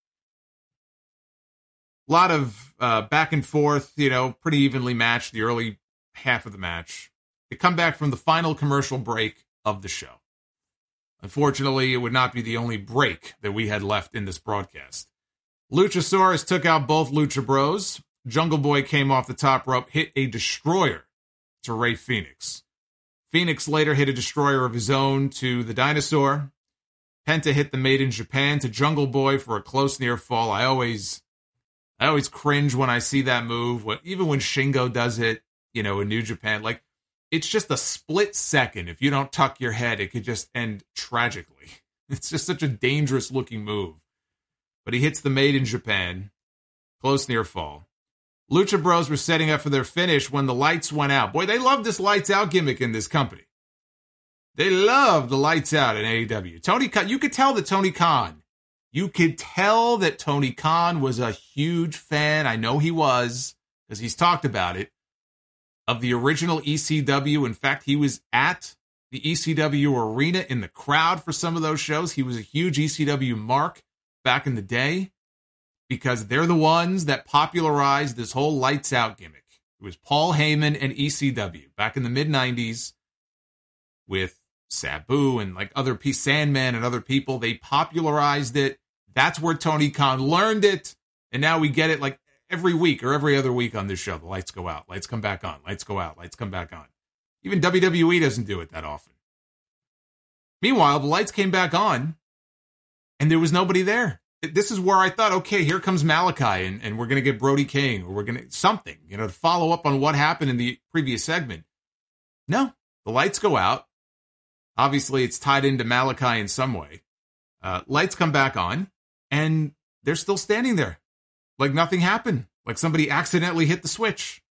A lot of uh, back and forth, you know, pretty evenly matched the early half of the match. They come back from the final commercial break of the show. Unfortunately, it would not be the only break that we had left in this broadcast. Luchasaurus took out both Lucha Bros. Jungle Boy came off the top rope, hit a destroyer to Rey Fenix. Phoenix later hit a destroyer of his own to the Dinosaur. Penta hit the Made in Japan to Jungle Boy for a close near fall. I always, I always cringe when I see that move. What, even when Shingo does it, you know, in New Japan, like it's just a split second. If you don't tuck your head, it could just end tragically. It's just such a dangerous looking move. But he hits the Made in Japan, close near fall. Lucha Bros were setting up for their finish when the lights went out. Boy, they love this lights out gimmick in this company. They love the lights out in A E W. Tony Khan, you could tell that Tony Khan, you could tell that Tony Khan was a huge fan. I know he was, because he's talked about it, of the original E C W. In fact, he was at the E C W arena in the crowd for some of those shows. He was a huge E C W mark back in the day, because they're the ones that popularized this whole lights out gimmick. It was Paul Heyman and E C W back in the mid nineties with Sabu and like other P Sandman and other people. They popularized it. That's where Tony Khan learned it. And now we get it like every week or every other week on this show. The lights go out, lights come back on, lights go out, lights come back on. Even W W E doesn't do it that often. Meanwhile, the lights came back on and there was nobody there. This is where I thought, okay, here comes Malachi, and, and we're going to get Brody King, or we're going to something, you know, to follow up on what happened in the previous segment. No, the lights go out. Obviously, it's tied into Malachi in some way. Uh, lights come back on, and they're still standing there, like nothing happened, like somebody accidentally hit the switch.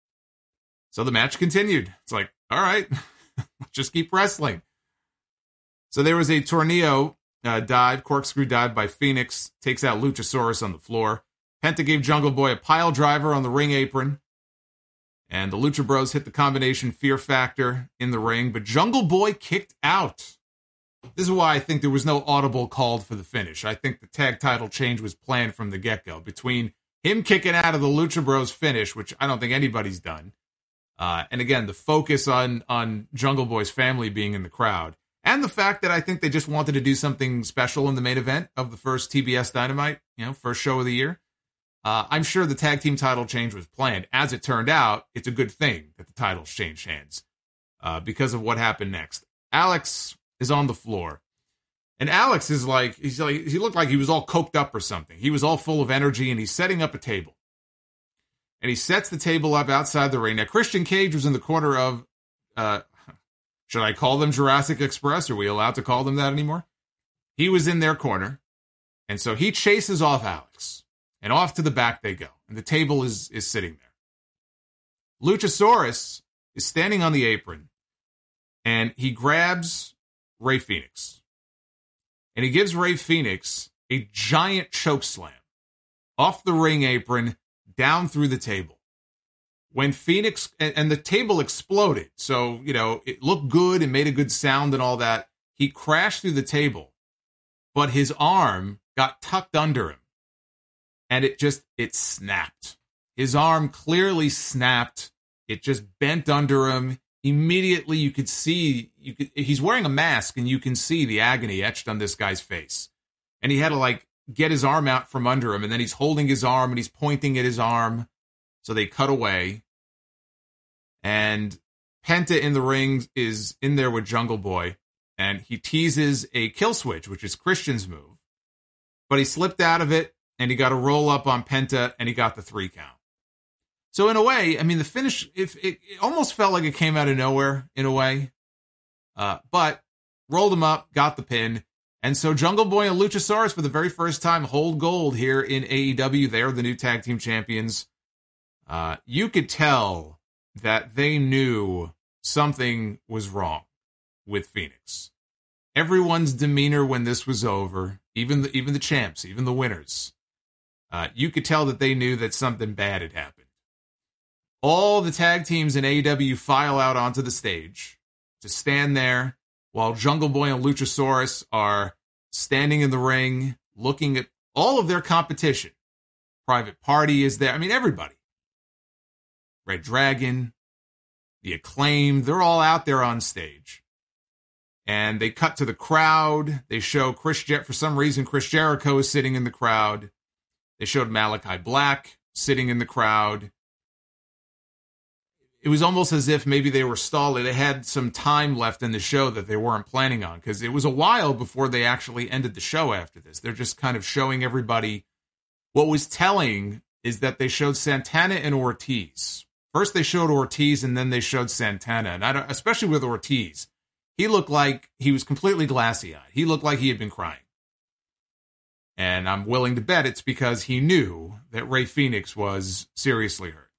So the match continued. It's like, all right, just keep wrestling. So there was a tornado uh, dive, corkscrew dive by Phoenix, takes out Luchasaurus on the floor. Penta gave Jungle Boy a pile driver on the ring apron. And the Lucha Bros hit the combination Fear Factor in the ring, but Jungle Boy kicked out. This is why I think there was no audible called for the finish. I think the tag title change was planned from the get-go. Between him kicking out of the Lucha Bros finish, which I don't think anybody's done, uh, and again, the focus on, on Jungle Boy's family being in the crowd, and the fact that I think they just wanted to do something special in the main event of the first T B S Dynamite, you know, first show of the year. Uh, I'm sure the tag team title change was planned. As it turned out, it's a good thing that the titles changed hands uh, because of what happened next. Alex is on the floor, and Alex is like, he's like, he looked like he was all coked up or something. He was all full of energy, and he's setting up a table. And he sets the table up outside the ring. Now, Christian Cage was in the corner of, uh, should I call them Jurassic Express? Are we allowed to call them that anymore? He was in their corner, and so he chases off Alex. And off to the back they go. And the table is, is sitting there. Luchasaurus is standing on the apron, and he grabs Rey Fenix. And he gives Rey Fenix a giant choke slam off the ring apron, down through the table. When Phoenix, and, and the table exploded, so, you know, it looked good and made a good sound and all that. He crashed through the table, but his arm got tucked under him, and it just, it snapped. His arm clearly snapped. It just bent under him. Immediately, you could see, you could, he's wearing a mask, and you can see the agony etched on this guy's face. And he had to, like, get his arm out from under him, and then he's holding his arm, and he's pointing at his arm. So they cut away. And Penta in the ring is in there with Jungle Boy, and he teases a kill switch, which is Christian's move. But he slipped out of it, and he got a roll up on Penta, and he got the three count. So in a way, I mean, the finish, if it, it almost felt like it came out of nowhere, in a way. Uh, but rolled him up, got the pin. And so Jungle Boy and Luchasaurus, for the very first time, hold gold here in A E W. They're the new tag team champions. Uh, you could tell that they knew something was wrong with Phoenix. Everyone's demeanor when this was over, even the, even the champs, even the winners, uh, you could tell that they knew that something bad had happened. All the tag teams in A E W file out onto the stage to stand there while Jungle Boy and Luchasaurus are standing in the ring, looking at all of their competition. Private Party is there. I mean, everybody. Red Dragon, The Acclaimed, they're all out there on stage. And they cut to the crowd. They show Chris, Jer- for some reason, Chris Jericho is sitting in the crowd. They showed Malachi Black sitting in the crowd. It was almost as if maybe they were stalling. They had some time left in the show that they weren't planning on, because it was a while before they actually ended the show after this. They're just kind of showing everybody. What was telling is that they showed Santana and Ortiz. First they showed Ortiz, and then they showed Santana. And I don't, especially with Ortiz, he looked like he was completely glassy-eyed. He looked like he had been crying. And I'm willing to bet it's because he knew that Rey Fenix was seriously hurt.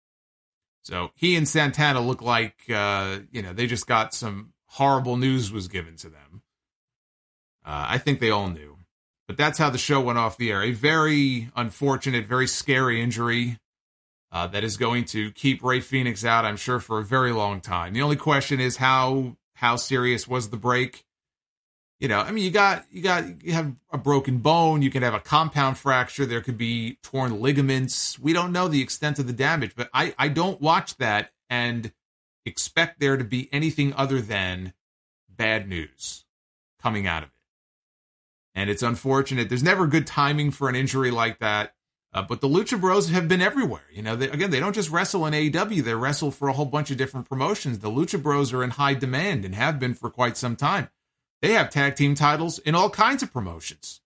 So he and Santana look like, uh, you know, they just got some horrible news was given to them. Uh, I think they all knew. But that's how the show went off the air. A very unfortunate, very scary injury uh, that is going to keep Rey Fenix out, I'm sure, for a very long time. The only question is how how serious was the break? You know, I mean, you got you got you have a broken bone, you can have a compound fracture, there could be torn ligaments. We don't know the extent of the damage, but I, I don't watch that and expect there to be anything other than bad news coming out of it. And it's unfortunate. There's never good timing for an injury like that. Uh, but the Lucha Bros have been everywhere. You know, they, again, they don't just wrestle in A E W. They wrestle for a whole bunch of different promotions. The Lucha Bros are in high demand and have been for quite some time. They have tag team titles in all kinds of promotions.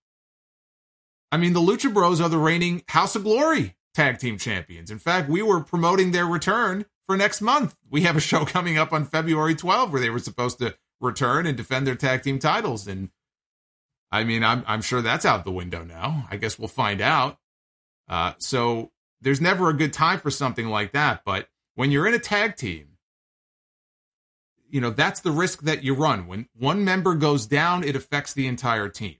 I mean, the Lucha Bros are the reigning House of Glory tag team champions. In fact, we were promoting their return for next month. We have a show coming up on February twelfth where they were supposed to return and defend their tag team titles. And I mean, I'm, I'm sure that's out the window now. I guess we'll find out. Uh, so there's never a good time for something like that. But when you're in a tag team, you know, that's the risk that you run. When one member goes down, it affects the entire team.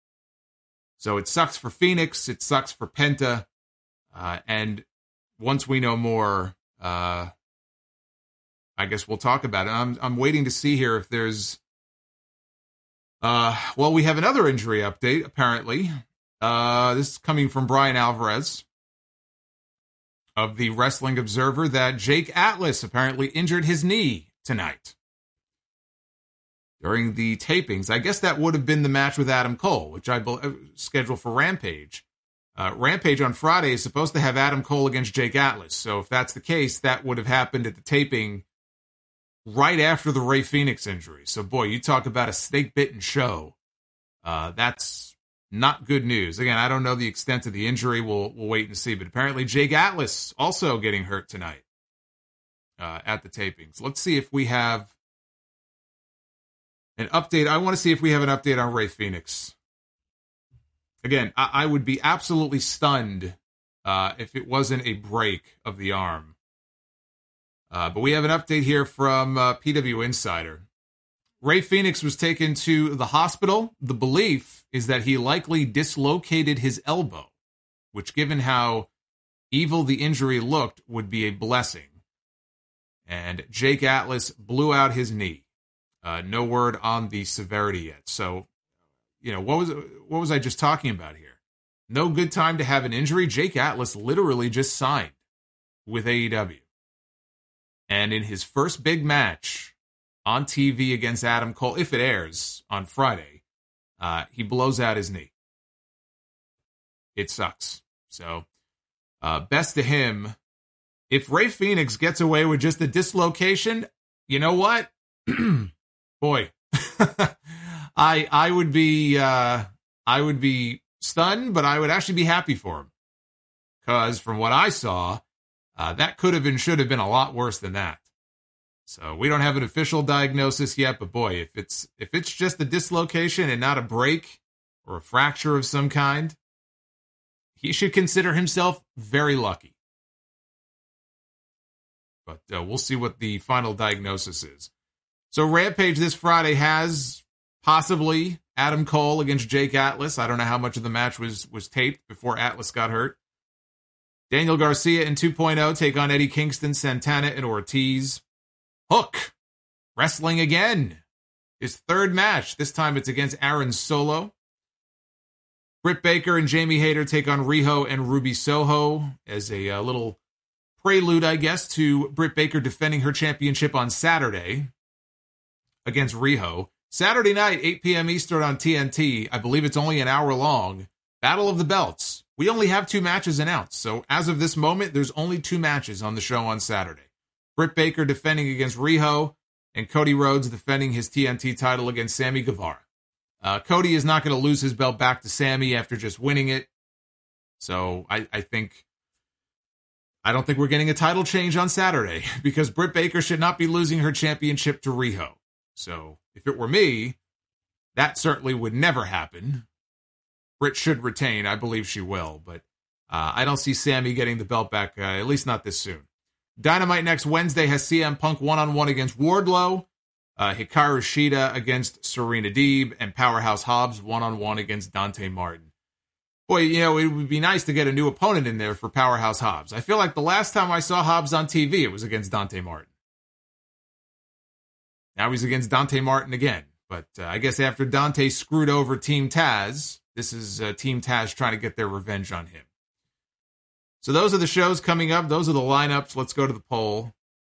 So it sucks for Phoenix. It sucks for Penta. Uh, and once we know more, uh, I guess we'll talk about it. I'm, I'm waiting to see here if there's, uh, well, we have another injury update, apparently. Uh, this is coming from Brian Alvarez of the Wrestling Observer, that Jake Atlas apparently injured his knee tonight during the tapings. I guess that would have been the match with Adam Cole, which I be- scheduled for Rampage. Uh, Rampage on Friday is supposed to have Adam Cole against Jake Atlas. So if that's the case, that would have happened at the taping right after the Rey Fenix injury. So boy, you talk about a snake-bitten show. Uh, that's not good news. Again, I don't know the extent of the injury. We'll, we'll wait and see. But apparently Jake Atlas also getting hurt tonight uh, at the tapings. Let's see if we have an update. I want to see if we have an update on Rey Fenix. Again, I, I would be absolutely stunned uh, if it wasn't a break of the arm. Uh, but we have an update here from uh, P W Insider. Rey Fenix was taken to the hospital. The belief is that he likely dislocated his elbow, which, given how evil the injury looked, would be a blessing. And Jake Atlas blew out his knee. Uh, no word on the severity yet. So, you know, what was what was I just talking about here? No good time to have an injury. Jake Atlas literally just signed with A E W. And in his first big match on T V against Adam Cole, if it airs on Friday, uh, he blows out his knee. It sucks. So, uh, best to him. If Rey Fenix gets away with just a dislocation, you know what? Boy, I I would be uh, I would be stunned, but I would actually be happy for him, because from what I saw, uh, that could have and should have been a lot worse than that. So we don't have an official diagnosis yet, but boy, if it's if it's just a dislocation and not a break or a fracture of some kind, he should consider himself very lucky. But uh, we'll see what the final diagnosis is. So Rampage this Friday has possibly Adam Cole against Jake Atlas. I don't know how much of the match was, was taped before Atlas got hurt. Daniel Garcia in two point oh take on Eddie Kingston, Santana, and Ortiz. Hook wrestling again. His third match. This time it's against Aaron Solo. Britt Baker and Jamie Hayter take on Riho and Ruby Soho as a uh, little prelude, I guess, to Britt Baker defending her championship on Saturday against Riho. Saturday night, eight p.m. Eastern on T N T. I believe it's only an hour long. Battle of the Belts. We only have two matches announced. So as of this moment, there's only two matches on the show on Saturday. Britt Baker defending against Riho, and Cody Rhodes defending his T N T title against Sammy Guevara. Uh, Cody is not going to lose his belt back to Sammy after just winning it. So I, I think... I don't think we're getting a title change on Saturday, because Britt Baker should not be losing her championship to Riho. So if it were me, that certainly would never happen. Britt should retain. I believe she will, but uh, I don't see Sammy getting the belt back, uh, at least not this soon. Dynamite next Wednesday has C M Punk one-on-one against Wardlow, uh, Hikaru Shida against Serena Deeb, and Powerhouse Hobbs one-on-one against Dante Martin. Boy, you know, it would be nice to get a new opponent in there for Powerhouse Hobbs. I feel like the last time I saw Hobbs on T V, it was against Dante Martin. Now he's against Dante Martin again. But uh, I guess after Dante screwed over Team Taz, this is uh, Team Taz trying to get their revenge on him. So those are the shows coming up. Those are the lineups. Let's go to the poll.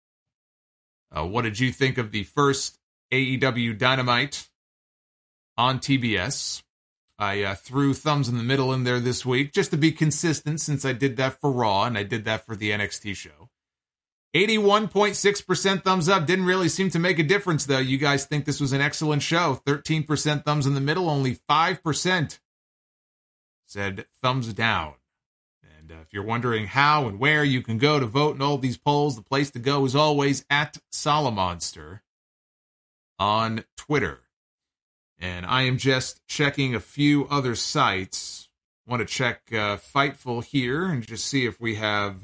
Uh, what did you think of the first A E W Dynamite on T B S? I uh, threw thumbs in the middle in there this week, just to be consistent, since I did that for Raw, and I did that for the N X T show. eighty-one point six percent thumbs up. Didn't really seem to make a difference, though. You guys think this was an excellent show. thirteen percent thumbs in the middle. Only five percent said thumbs down. And uh, if you're wondering how and where you can go to vote in all these polls, the place to go is always at Solomonster on Twitter. And I am just checking a few other sites. I want to check uh, Fightful here and just see if we have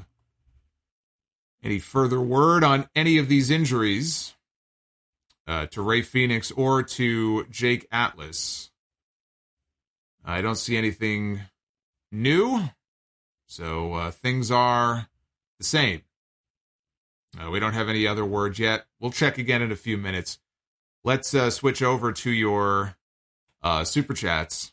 any further word on any of these injuries uh, to Rey Fenix or to Jake Atlas. I don't see anything new, so uh, things are the same. Uh, we don't have any other words yet. We'll check again in a few minutes. Let's uh, switch over to your uh, Super Chats,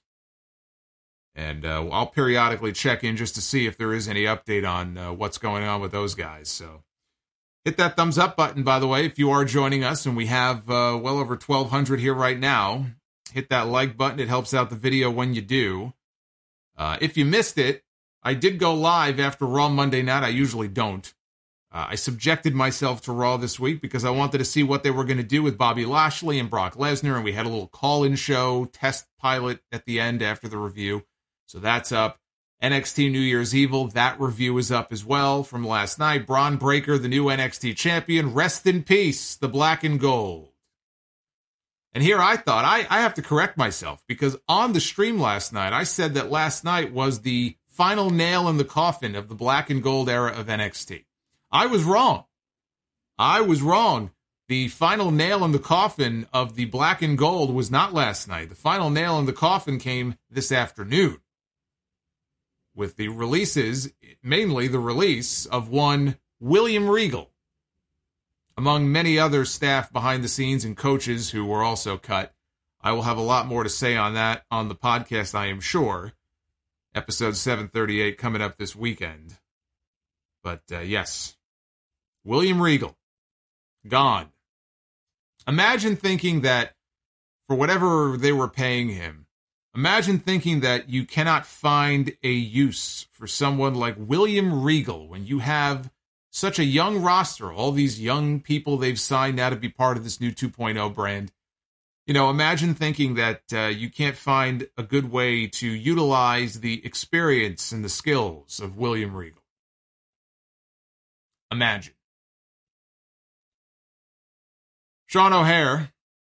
and uh, I'll periodically check in just to see if there is any update on uh, what's going on with those guys. So hit that thumbs up button, by the way, if you are joining us, and we have uh, well over twelve hundred here right now. Hit that like button. It helps out the video when you do. Uh, if you missed it, I did go live after Raw Monday night. I usually don't. Uh, I subjected myself to Raw this week because I wanted to see what they were going to do with Bobby Lashley and Brock Lesnar, and we had a little call-in show, test pilot at the end after the review. So that's up. N X T New Year's Evil, that review is up as well from last night. Braun Breaker, the new N X T champion. Rest in peace, the black and gold. And here I thought, I, I have to correct myself, because on the stream last night, I said that last night was the final nail in the coffin of the black and gold era of N X T. I was wrong. I was wrong. The final nail in the coffin of the black and gold was not last night. The final nail in the coffin came this afternoon with the releases, mainly the release of one William Regal, among many other staff behind the scenes and coaches who were also cut. I will have a lot more to say on that on the podcast, I am sure. Episode seven thirty-eight coming up this weekend. But uh, yes, William Regal, gone. Imagine thinking that for whatever they were paying him, imagine thinking that you cannot find a use for someone like William Regal when you have such a young roster, all these young people they've signed now to be part of this new two point oh brand. You know, imagine thinking that uh, you can't find a good way to utilize the experience and the skills of William Regal. Imagine. Sean O'Haire.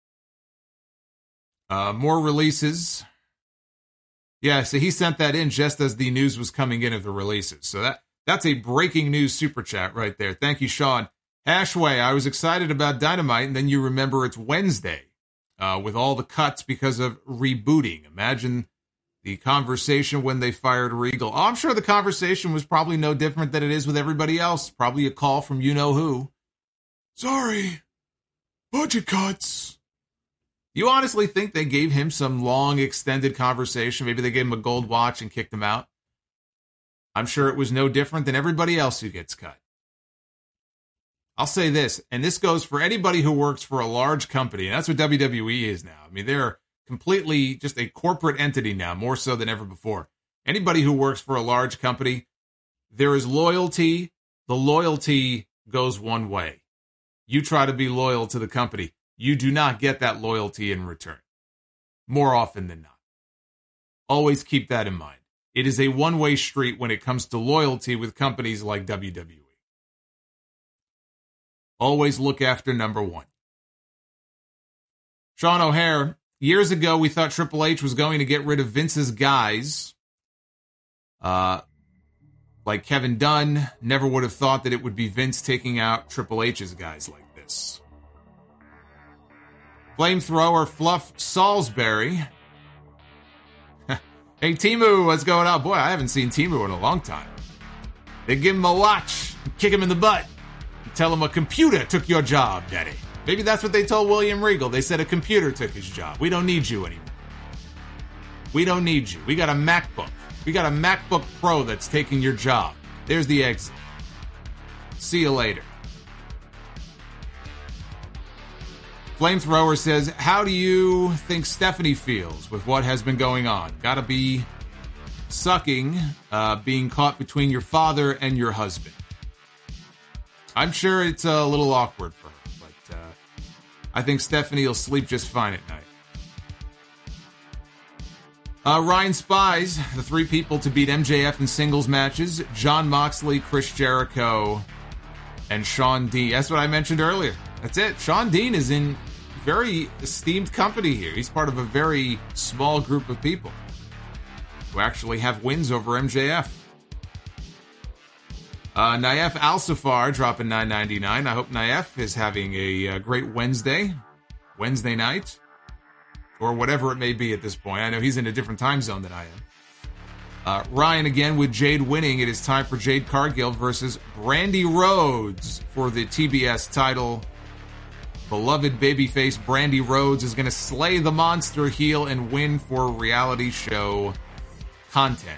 Uh, more releases. Yeah, so he sent that in just as the news was coming in of the releases. So that that's a breaking news super chat right there. Thank you, Sean. Hashway, I was excited about Dynamite, and then you remember it's Wednesday. Uh, with all the cuts because of rebooting. Imagine the conversation when they fired Regal. Oh, I'm sure the conversation was probably no different than it is with everybody else. Probably a call from you-know-who. Sorry, budget cuts. You honestly think they gave him some long, extended conversation? Maybe they gave him a gold watch and kicked him out? I'm sure it was no different than everybody else who gets cut. I'll say this, and this goes for anybody who works for a large company, and that's what W W E is now. I mean, they're completely just a corporate entity now, more so than ever before. Anybody who works for a large company, there is loyalty. The loyalty goes one way. You try to be loyal to the company. You do not get that loyalty in return, more often than not. Always keep that in mind. It is a one-way street when it comes to loyalty with companies like W W E. Always look after number one. Sean O'Haire, years ago we thought Triple H was going to get rid of Vince's guys. Uh, like Kevin Dunn, never would have thought that it would be Vince taking out Triple H's guys like this. Flamethrower Fluff Salisbury. Hey, Timu, what's going on? Boy, I haven't seen Timu in a long time. They give him a watch, kick him in the butt. Tell him a computer took your job, Daddy. Maybe that's what they told William Regal. They said a computer took his job. We don't need you anymore. We don't need you. We got a MacBook. We got a MacBook Pro that's taking your job. There's the exit. See you later. Flamethrower says, how do you think Stephanie feels with what has been going on? Gotta be sucking, uh, being caught between your father and your husband. I'm sure it's a little awkward for her, but uh, I think Stephanie will sleep just fine at night. Uh, Ryan Spies, the three people to beat M J F in singles matches, Jon Moxley, Chris Jericho, and Shawn Dean. That's what I mentioned earlier. That's it. Shawn Dean is in very esteemed company here. He's part of a very small group of people who actually have wins over M J F. Uh, Naif Al-Safar dropping nine ninety-nine. I hope Naif is having a, a great Wednesday, Wednesday night, or whatever it may be at this point. I know he's in a different time zone than I am. Uh, Ryan again with Jade winning. It is time for Jade Cargill versus Brandy Rhodes for the T B S title. Beloved babyface Brandy Rhodes is going to slay the monster heel and win for reality show content.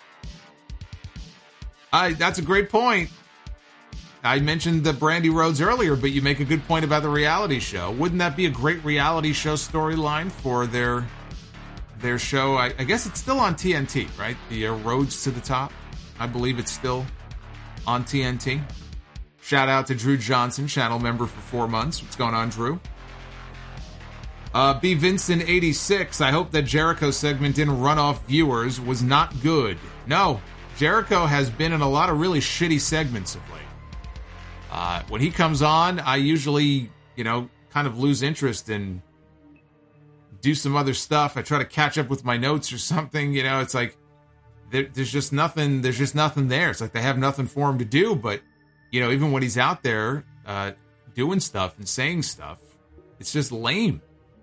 I, that's a great point. I mentioned the Brandy Rhodes earlier, but you make a good point about the reality show. Wouldn't that be a great reality show storyline for their their show? I, I guess it's still on T N T, right? The uh, Rhodes to the Top. I believe it's still on T N T. Shout out to Drew Johnson, channel member for four months. What's going on, Drew? Uh, B. Vincent eighty-six. I hope that Jericho segment didn't run off viewers. Was not good. No. Jericho has been in a lot of really shitty segments of late. Uh, when he comes on, I usually, you know, kind of lose interest and do some other stuff. I try to catch up with my notes or something. You know, it's like there, there's just nothing. There's just nothing there. It's like they have nothing for him to do. But you know, even when he's out there, uh, doing stuff and saying stuff. It's just lame.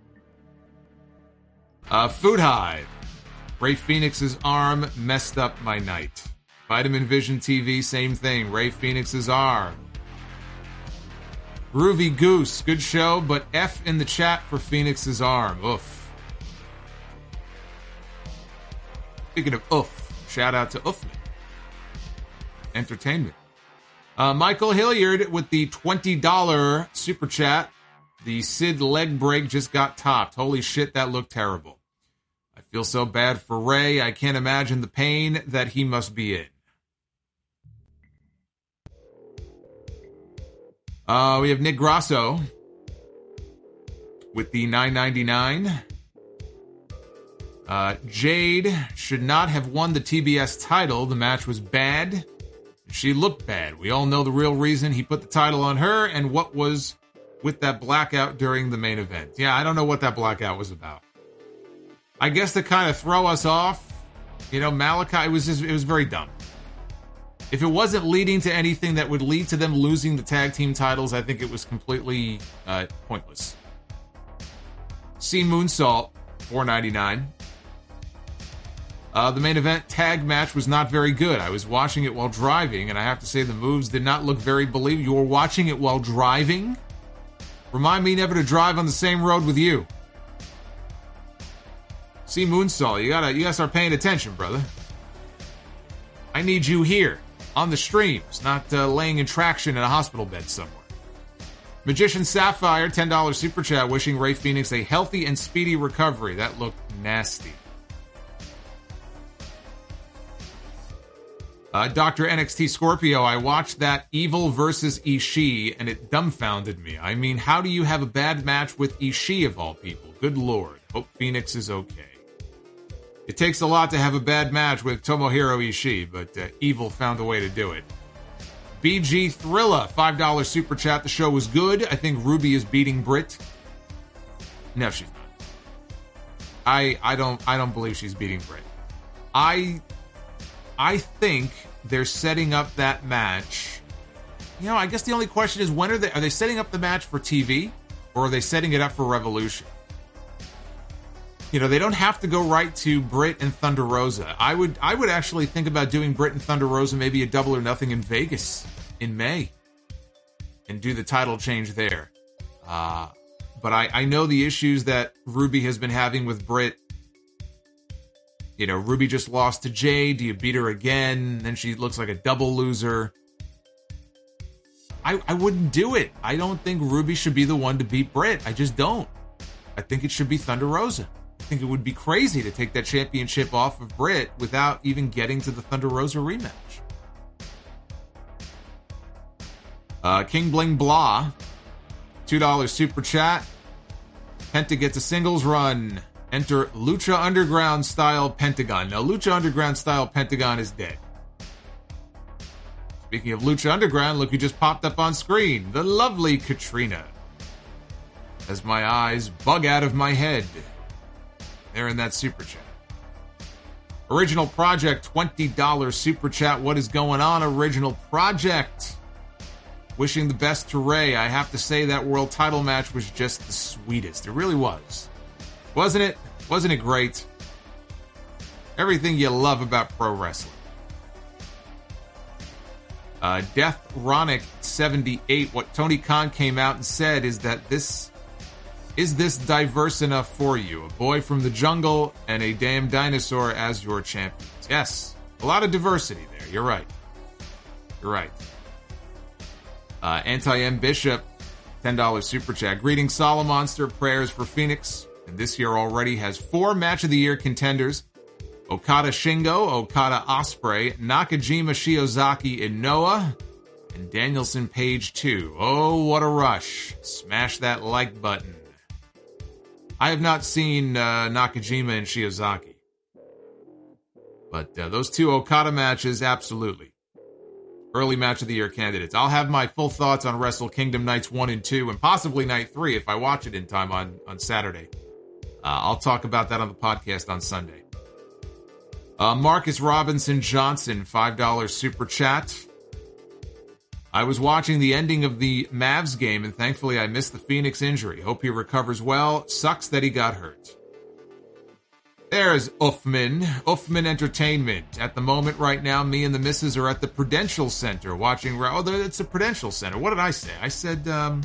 Uh, Food Hive. Ray Phoenix's arm messed up my night. Vitamin Vision T V, same thing. Ray Phoenix's arm. Groovy Goose, good show, but F in the chat for Phoenix's arm. Oof. Speaking of oof, shout out to Oofman Entertainment. Uh, Michael Hilliard with the twenty dollars super chat. The Sid leg break just got topped. Holy shit, that looked terrible. I feel so bad for Ray. I can't imagine the pain that he must be in. Uh, we have Nick Grasso with the nine ninety-nine. Uh, Jade should not have won the T B S title. The match was bad. She looked bad. We all know the real reason he put the title on her and what was with that blackout during the main event. Yeah, I don't know what that blackout was about. I guess to kind of throw us off, you know, Malachi, it was just, it was very dumb. If it wasn't leading to anything that would lead to them losing the tag team titles, I think it was completely uh, pointless. C Moonsault, four ninety-nine. Uh, the main event tag match was not very good. I was watching it while driving, and I have to say the moves did not look very believable. You were watching it while driving? Remind me never to drive on the same road with you. See, Moonsault, you gotta, you gotta start paying attention, brother. I need you here, on the streams, not uh, laying in traction in a hospital bed somewhere. Magician Sapphire, ten dollars super chat, wishing Ray Phoenix a healthy and speedy recovery. That looked nasty. Uh, Doctor N X T Scorpio, I watched that Evil versus Ishii, and it dumbfounded me. I mean, how do you have a bad match with Ishii, of all people? Good lord. Hope Phoenix is okay. It takes a lot to have a bad match with Tomohiro Ishii, but uh, Evil found a way to do it. B G Thrilla, five dollars super chat. The show was good. I think Ruby is beating Britt. No, she's not. I I don't I don't believe she's beating Britt. I I think they're setting up that match. You know, I guess the only question is, when are they are they setting up the match for T V, or are they setting it up for Revolution? You know, they don't have to go right to Britt and Thunder Rosa. I would I would actually think about doing Britt and Thunder Rosa, maybe a Double or Nothing in Vegas in May, and do the title change there. Uh, but I, I know the issues that Ruby has been having with Britt. You know, Ruby just lost to Jade. Do you beat her again? Then she looks like a double loser. I, I wouldn't do it. I don't think Ruby should be the one to beat Britt. I just don't. I think it should be Thunder Rosa. I think it would be crazy to take that championship off of Britt without even getting to the Thunder Rosa rematch. Uh, King Bling Blah, two dollars super chat. Penta gets a singles run. Enter Lucha Underground style Pentagon. Now, Lucha Underground style Pentagon is dead. Speaking of Lucha Underground, look who just popped up on screen. The lovely Katrina. As my eyes bug out of my head. There in that super chat. Original Project, twenty dollars super chat. What is going on, Original Project? Wishing the best to Ray. I have to say that world title match was just the sweetest. It really was. Wasn't it? Wasn't it great? Everything you love about pro wrestling. Uh, Death Ronic seventy-eight. What Tony Khan came out and said is that this... Is this diverse enough for you? A boy from the jungle and a damn dinosaur as your champions. Yes, a lot of diversity there. You're right. You're right. Uh, Anti-M Bishop, ten dollars super chat. Greetings, Solomonster. Prayers for Phoenix. And this year already has four Match of the Year contenders. Okada Shingo, Okada Ospreay, Nakajima Shiozaki Inoue, and Danielson Page two. Oh, what a rush. Smash that like button. I have not seen uh, Nakajima and Shiozaki. But uh, those two Okada matches, absolutely. Early Match of the Year candidates. I'll have my full thoughts on Wrestle Kingdom Nights one and two, and possibly Night three if I watch it in time on, on Saturday. Uh, I'll talk about that on the podcast on Sunday. Uh, Marcus Robinson Johnson, five dollars super chat. I was watching the ending of the Mavs game, and thankfully I missed the Phoenix injury. Hope he recovers well. Sucks that he got hurt. There's Uffman. Uffman Entertainment. At the moment right now, me and the missus are at the Prudential Center watching... Oh, it's the Prudential Center. What did I say? I said... Um,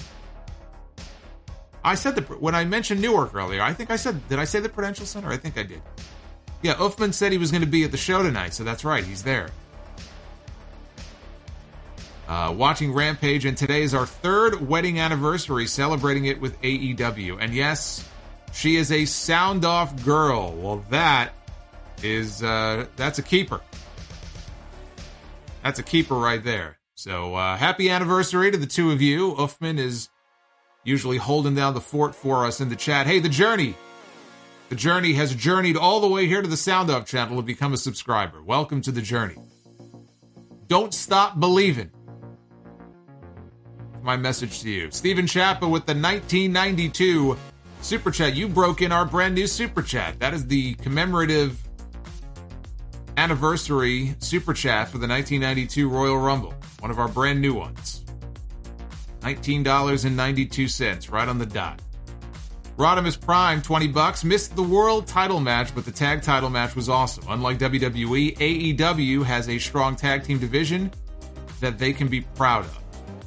I said the... When I mentioned Newark earlier, I think I said... Did I say the Prudential Center? I think I did. Yeah, Uffman said he was going to be at the show tonight, so that's right. He's there. Uh, watching Rampage, and today is our third wedding anniversary, celebrating it with A E W. And yes, she is a sound-off girl. Well, that is, uh, that's a keeper. That's a keeper right there. So, uh, happy anniversary to the two of you. Uffman is usually holding down the fort for us in the chat. Hey, The Journey. The Journey has journeyed all the way here to the Sound Off channel to become a subscriber. Welcome to The Journey. Don't stop believing. My message to you. Stephen Chappa with the nineteen ninety-two Super Chat. You broke in our brand new Super Chat. That is the commemorative anniversary Super Chat for the nineteen ninety-two Royal Rumble. One of our brand new ones. nineteen dollars and ninety-two cents, right on the dot. Rodimus Prime, twenty bucks. Missed the world title match, but the tag title match was awesome. Unlike W W E, A E W has a strong tag team division that they can be proud of.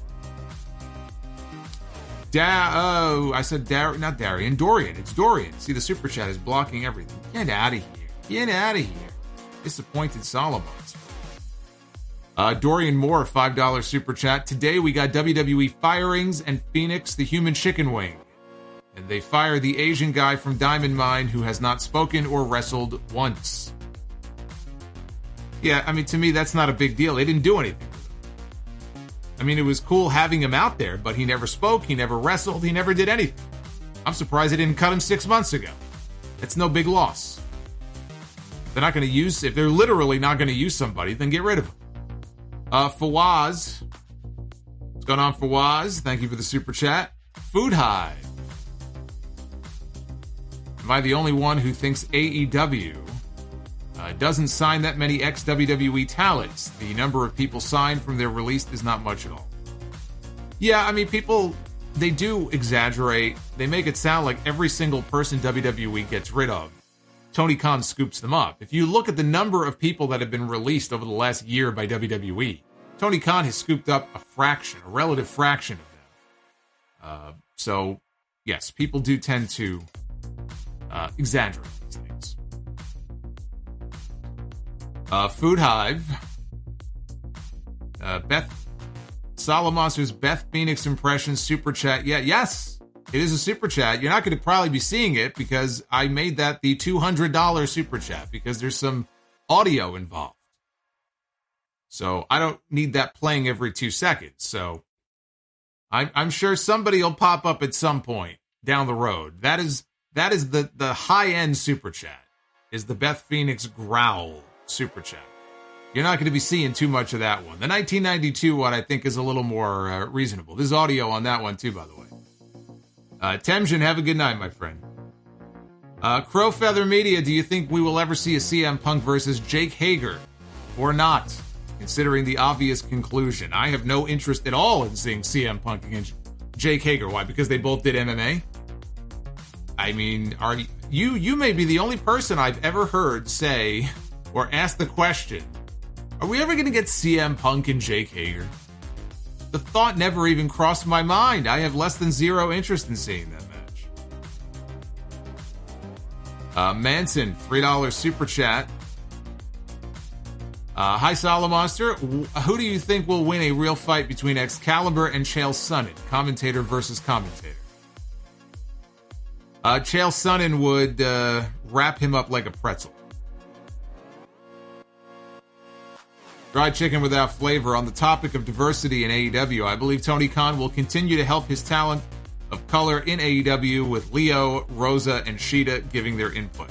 Da- oh, I said Dar- not Darian, Dorian. It's Dorian. See, the Super Chat is blocking everything. Get out of here. Get out of here. Disappointed Solomons. Uh, Dorian Moore, five dollars Super Chat. Today we got W W E firings and Phoenix, the human chicken wing. And they fire the Asian guy from Diamond Mine who has not spoken or wrestled once. Yeah, I mean, to me, that's not a big deal. They didn't do anything. I mean, it was cool having him out there, but he never spoke, he never wrestled, he never did anything. I'm surprised they didn't cut him six months ago. It's no big loss. If they're not going to use, if they're literally not going to use somebody, then get rid of him. Uh, Fawaz. What's going on, Fawaz? Thank you for the Super Chat. Food Hive. Am I the only one who thinks A E W uh, doesn't sign that many ex-W W E talents? The number of people signed from their release is not much at all. Yeah, I mean, people, they do exaggerate. They make it sound like every single person W W E gets rid of, Tony Khan scoops them up. If you look at the number of people that have been released over the last year by W W E, Tony Khan has scooped up a fraction, a relative fraction of them. Uh, so, yes, people do tend to Uh, exaggerate these things. Uh, Food Hive. Uh, Beth Solomonster's Beth Phoenix impression Super Chat. Yeah, yes, it is a Super Chat. You're not going to probably be seeing it because I made that the two hundred dollars Super Chat because there's some audio involved. So I don't need that playing every two seconds. So I'm, I'm sure somebody will pop up at some point down the road. That is... That is the, the high-end Super Chat, is the Beth Phoenix Growl Super Chat. You're not going to be seeing too much of that one. The nineteen ninety-two one, I think, is a little more uh, reasonable. There's audio on that one, too, by the way. Uh, Temjin, have a good night, my friend. Uh, Crowfeather Media, do you think we will ever see a C M Punk versus Jake Hager? Or not? Considering the obvious conclusion. I have no interest at all in seeing C M Punk against Jake Hager. Why? Because they both did M M A? I mean, are you you may be the only person I've ever heard say or ask the question, are we ever going to get C M Punk and Jake Hager? The thought never even crossed my mind. I have less than zero interest in seeing that match. Uh, Manson, three dollars Super Chat. Uh, hi, Solomonster. Who do you think will win a real fight between Excalibur and Chael Sonnen? Commentator versus commentator. Uh, Chael Sonnen would uh, wrap him up like a pretzel. Fried chicken without flavor. On the topic of diversity in A E W, I believe Tony Khan will continue to help his talent of color in A E W with Leo, Rosa, and Sheeta giving their input.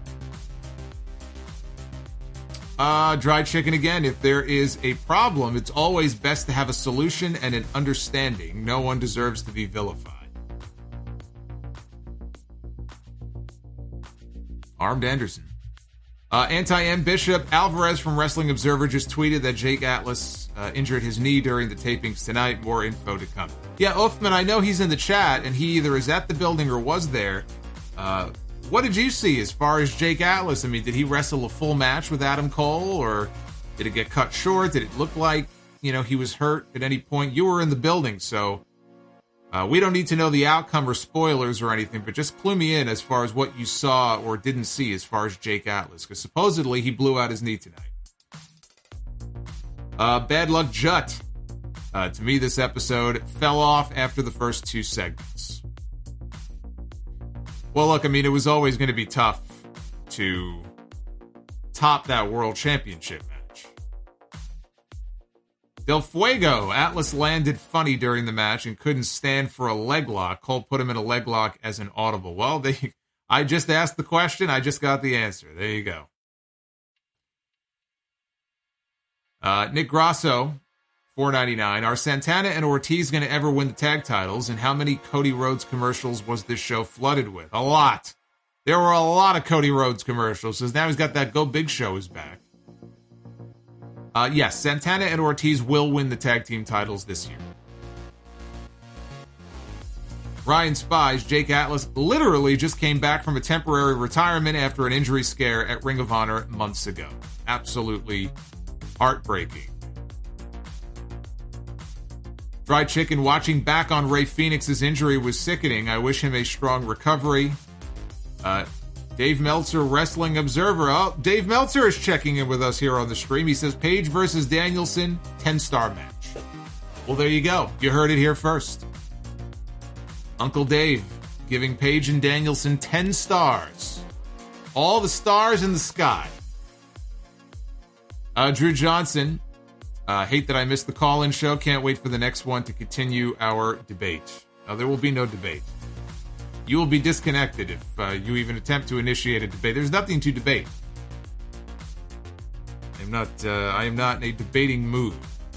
Uh, dried chicken again. If there is a problem, it's always best to have a solution and an understanding. No one deserves to be vilified. Armed Anderson. Uh, Anti-M Bishop Alvarez from Wrestling Observer just tweeted that Jake Atlas uh, injured his knee during the tapings tonight. More info to come. Yeah, Uffman, I know he's in the chat, and he either is at the building or was there. Uh, what did you see as far as Jake Atlas? I mean, did he wrestle a full match with Adam Cole, or did it get cut short? Did it look like, you know, he was hurt at any point? You were in the building, so uh, we don't need to know the outcome or spoilers or anything, but just clue me in as far as what you saw or didn't see as far as Jake Atlas, because supposedly he blew out his knee tonight. Uh, Bad Luck Jut. Uh, to me, this episode fell off after the first two segments. Well, look, I mean, it was always going to be tough to top that World Championship match. Del Fuego. Atlas landed funny during the match and couldn't stand for a leg lock. Cole put him in a leg lock as an audible. Well, they, I just asked the question. I just got the answer. There you go. Uh, Nick Grasso, four ninety-nine. Are Santana and Ortiz going to ever win the tag titles? And how many Cody Rhodes commercials was this show flooded with? A lot. There were a lot of Cody Rhodes commercials, because now he's got that Go Big Show is back. Uh, yes, Santana and Ortiz will win the tag team titles this year. Ryan Spies, Jake Atlas literally just came back from a temporary retirement after an injury scare at Ring of Honor months ago. Absolutely heartbreaking. Dry Chicken, watching back on Rey Fenix's injury was sickening. I wish him a strong recovery. Uh, Dave Meltzer, Wrestling Observer. Oh, Dave Meltzer is checking in with us here on the stream. He says, Page versus Danielson, ten-star match. Well, there you go. You heard it here first. Uncle Dave giving Page and Danielson ten stars. All the stars in the sky. Uh, Drew Johnson. Uh, hate that I missed the call-in show. Can't wait for the next one to continue our debate. Now, there will be no debate. You will be disconnected if uh, you even attempt to initiate a debate. There's nothing to debate. I'm not. Uh, I am not in a debating mood.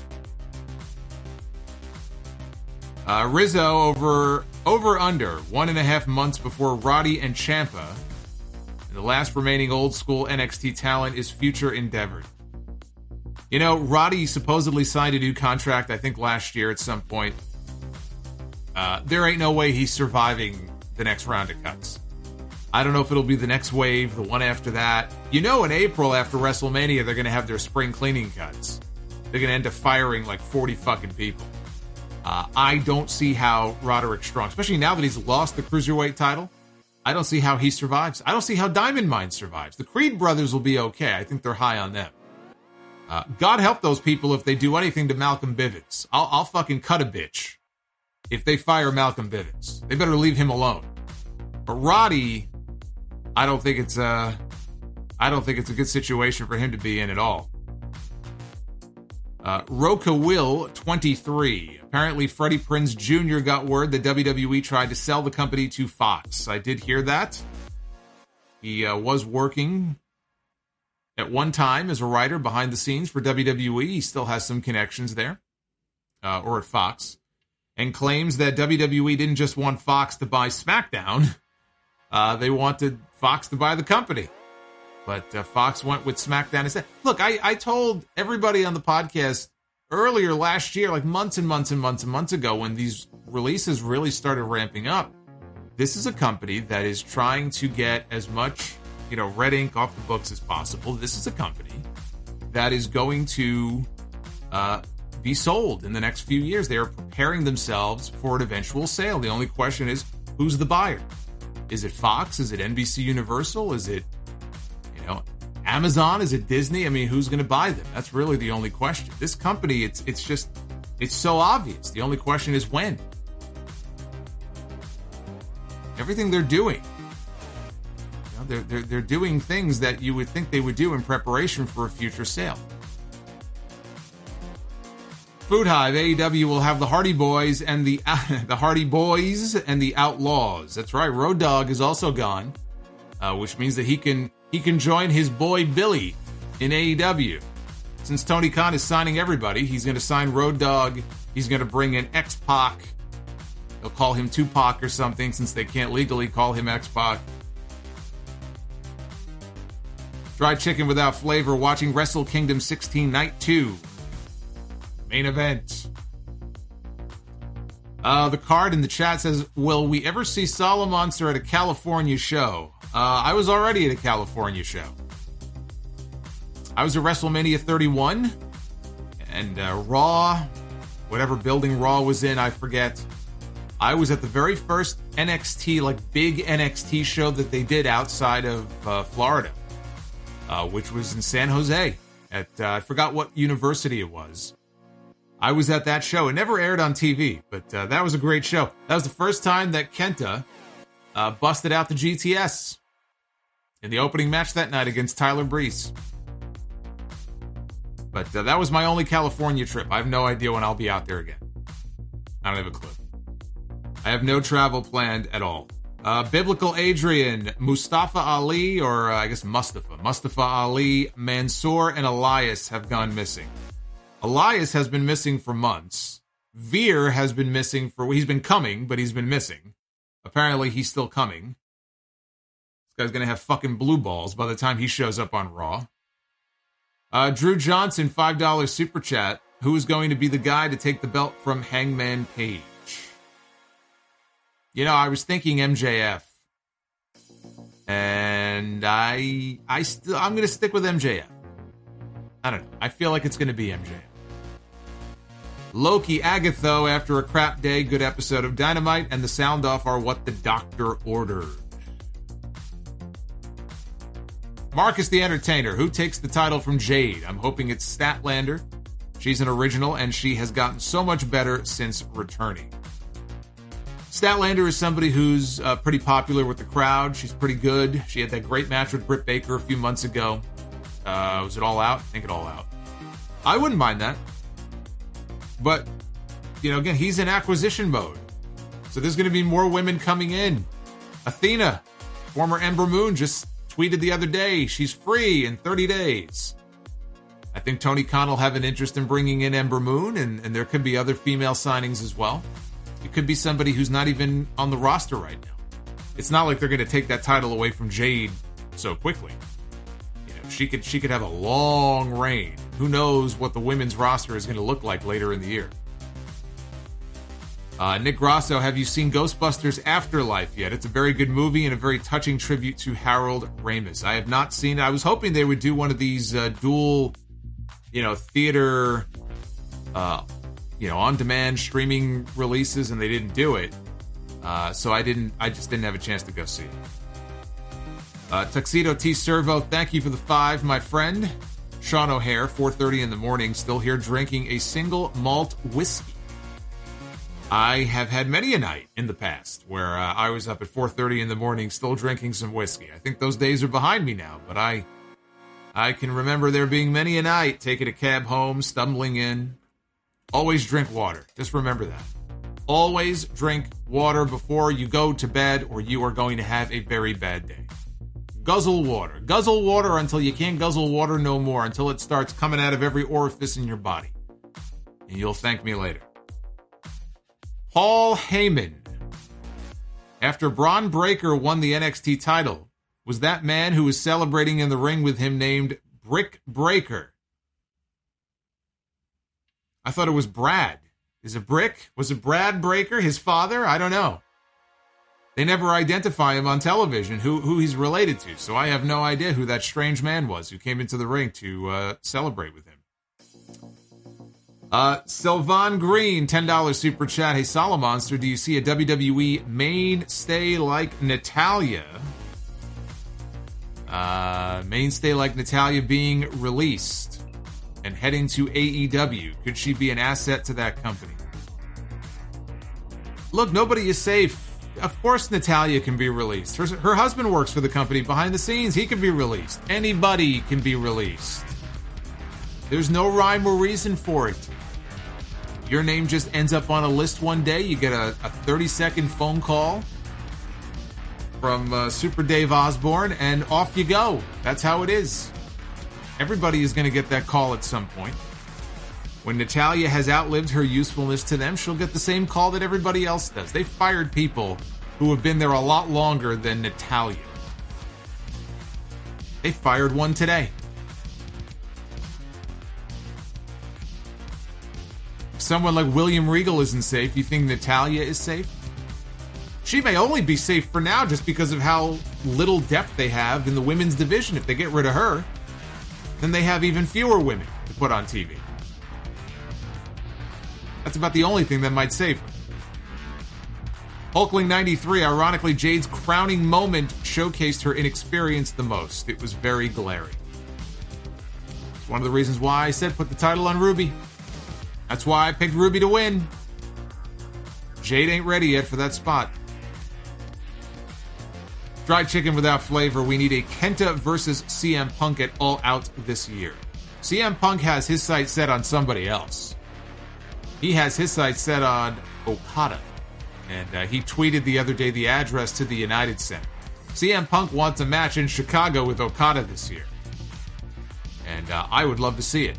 Uh, Rizzo over over under one and a half months before Roddy and Ciampa, and the last remaining old school N X T talent is future endeavored. You know, Roddy supposedly signed a new contract, I think last year at some point. Uh, there ain't no way he's surviving the next round of cuts. I don't know if it'll be the next wave, the one after that. You know, in April after WrestleMania, they're going to have their spring cleaning cuts. They're going to end up firing like forty fucking people. Uh, I don't see how Roderick Strong, especially now that he's lost the Cruiserweight title, I don't see how he survives. I don't see how Diamond Mine survives. The Creed brothers will be okay. I think they're high on them. Uh, God help those people if they do anything to Malcolm Bivens. I'll, I'll fucking cut a bitch if they fire Malcolm Bivens. They better leave him alone. But Roddy, I don't think it's a, I don't think it's a good situation for him to be in at all. Uh, Roca Will, twenty-three. Apparently, Freddie Prinze Junior got word that W W E tried to sell the company to Fox. I did hear that. He uh, was working at one time as a writer behind the scenes for W W E. He still has some connections there, uh, or at Fox, and claims that W W E didn't just want Fox to buy SmackDown. Uh, they wanted Fox to buy the company. But uh, Fox went with SmackDown instead. Look, I, I told everybody on the podcast earlier last year, like months and months and months and months ago, when these releases really started ramping up, this is a company that is trying to get as much, you know, red ink off the books as possible. This is a company that is going to uh, be sold in the next few years. They are preparing themselves for an eventual sale. The only question is, who's the buyer? Is it Fox? Is it N B C Universal? Is it, you know, Amazon? Is it Disney? I mean, who's going to buy them? That's really the only question. This company, it's it's just, it's so obvious. The only question is when. Everything they're doing, you know, they're, they're, they're doing things that you would think they would do in preparation for a future sale. Food Hive, A E W will have the Hardy Boys and the uh, the Hardy Boys and the Outlaws. That's right. Road Dogg is also gone, uh, which means that he can he can join his boy Billy in A E W. Since Tony Khan is signing everybody, he's going to sign Road Dogg. He's going to bring in X-Pac. They'll call him Tupac or something, since they can't legally call him X-Pac. Fried chicken without flavor, watching Wrestle Kingdom sixteen Night two. Main event. Uh, the card in the chat says, will we ever see Solomonster at a California show? Uh, I was already at a California show. I was at WrestleMania thirty-one, and uh, Raw, whatever building Raw was in, I forget. I was at the very first N X T, like big N X T show that they did outside of uh, Florida, uh, which was in San Jose at, uh, I forgot what university it was. I was at that show. It never aired on T V, but uh, that was a great show. That was the first time that Kenta uh, busted out the G T S in the opening match that night against Tyler Breeze. But uh, that was my only California trip. I have no idea when I'll be out there again. I don't have a clue. I have no travel planned at all. Uh, Biblical Adrian, Mustafa Ali, or uh, I guess Mustafa. Mustafa Ali, Mansoor, and Elias have gone missing. Elias has been missing for months. Veer has been missing for... He's been coming, but he's been missing. Apparently, he's still coming. This guy's going to have fucking blue balls by the time he shows up on Raw. Uh, Drew Johnson, five dollars super chat. Who is going to be the guy to take the belt from Hangman Page? You know, I was thinking M J F. And I... I still, I'm going to stick with M J F. I don't know. I feel like it's going to be M J F. Loki Agatho, after a crap day, good episode of Dynamite, and the sound off are what the doctor ordered. Marcus the Entertainer, who takes the title from Jade? I'm hoping it's Statlander. She's an original, and she has gotten so much better since returning. Statlander is somebody who's uh, pretty popular with the crowd. She's pretty good. She had that great match with Britt Baker a few months ago. Uh, was it All Out? I think it All Out. I wouldn't mind that. But, you know, again, he's in acquisition mode. So there's going to be more women coming in. Athena, former Ember Moon, just tweeted the other day, she's free in thirty days. I think Tony Khan will have an interest in bringing in Ember Moon, and, and there could be other female signings as well. It could be somebody who's not even on the roster right now. It's not like they're going to take that title away from Jade so quickly. You know, she could she could have a long reign. Who knows what the women's roster is going to look like later in the year. Uh, Nick Grasso, have you seen Ghostbusters Afterlife yet? It's a very good movie and a very touching tribute to Harold Ramis. I have not seen it. I was hoping they would do one of these uh, dual, you know, theater, uh, you know, on-demand streaming releases, and they didn't do it. Uh, so I didn't. I just didn't have a chance to go see it. Uh, Tuxedo T. Servo, thank you for the five, my friend. Sean O'Hare, four thirty in the morning, still here drinking a single malt whiskey. I have had many a night in the past where uh, I was up at four thirty in the morning still drinking some whiskey. I think those days are behind me now, but I I can remember there being many a night taking a cab home, stumbling in. Always drink water. Just remember that. Always drink water before you go to bed, or you are going to have a very bad day. Guzzle water. Guzzle water until you can't guzzle water no more, until it starts coming out of every orifice in your body. And you'll thank me later. Paul Heyman. After Braun Breaker won the N X T title, was that man who was celebrating in the ring with him named Brick Breaker? I thought it was Brad. Is it Brick? Was it Brad Breaker, his father? I don't know. They never identify him on television, who who he's related to, so I have no idea who that strange man was who came into the ring to uh, celebrate with him. Uh, Sylvan Green, ten dollars super chat. Hey, Solomonster, do you see a W W E mainstay like Natalya? Uh, mainstay like Natalya being released and heading to A E W. Could she be an asset to that company? Look, nobody is safe. Of course Natalya can be released. Her, her husband works for the company behind the scenes. He can be released. Anybody can be released. There's no rhyme or reason for it. Your name just ends up on a list one day. You get a thirty-second phone call from uh, Super Dave Osborne, and off you go. That's how it is. Everybody is going to get that call at some point. When Natalya has outlived her usefulness to them, she'll get the same call that everybody else does. They fired people who have been there a lot longer than Natalya. They fired one today. If someone like William Regal isn't safe, you think Natalya is safe? She may only be safe for now just because of how little depth they have in the women's division. If they get rid of her, then they have even fewer women to put on T V. That's about the only thing that might save her. Hulkling ninety-three, ironically, Jade's crowning moment showcased her inexperience the most. It was very glaring. It's one of the reasons why I said put the title on Ruby. That's why I picked Ruby to win. Jade ain't ready yet for that spot. Fried chicken without flavor. We need a Kenta versus C M Punk at All Out this year. C M Punk has his sights set on somebody else. He has his sights set on Okada. And uh, he tweeted the other day the address to the United Center. C M Punk wants a match in Chicago with Okada this year. And uh, I would love to see it.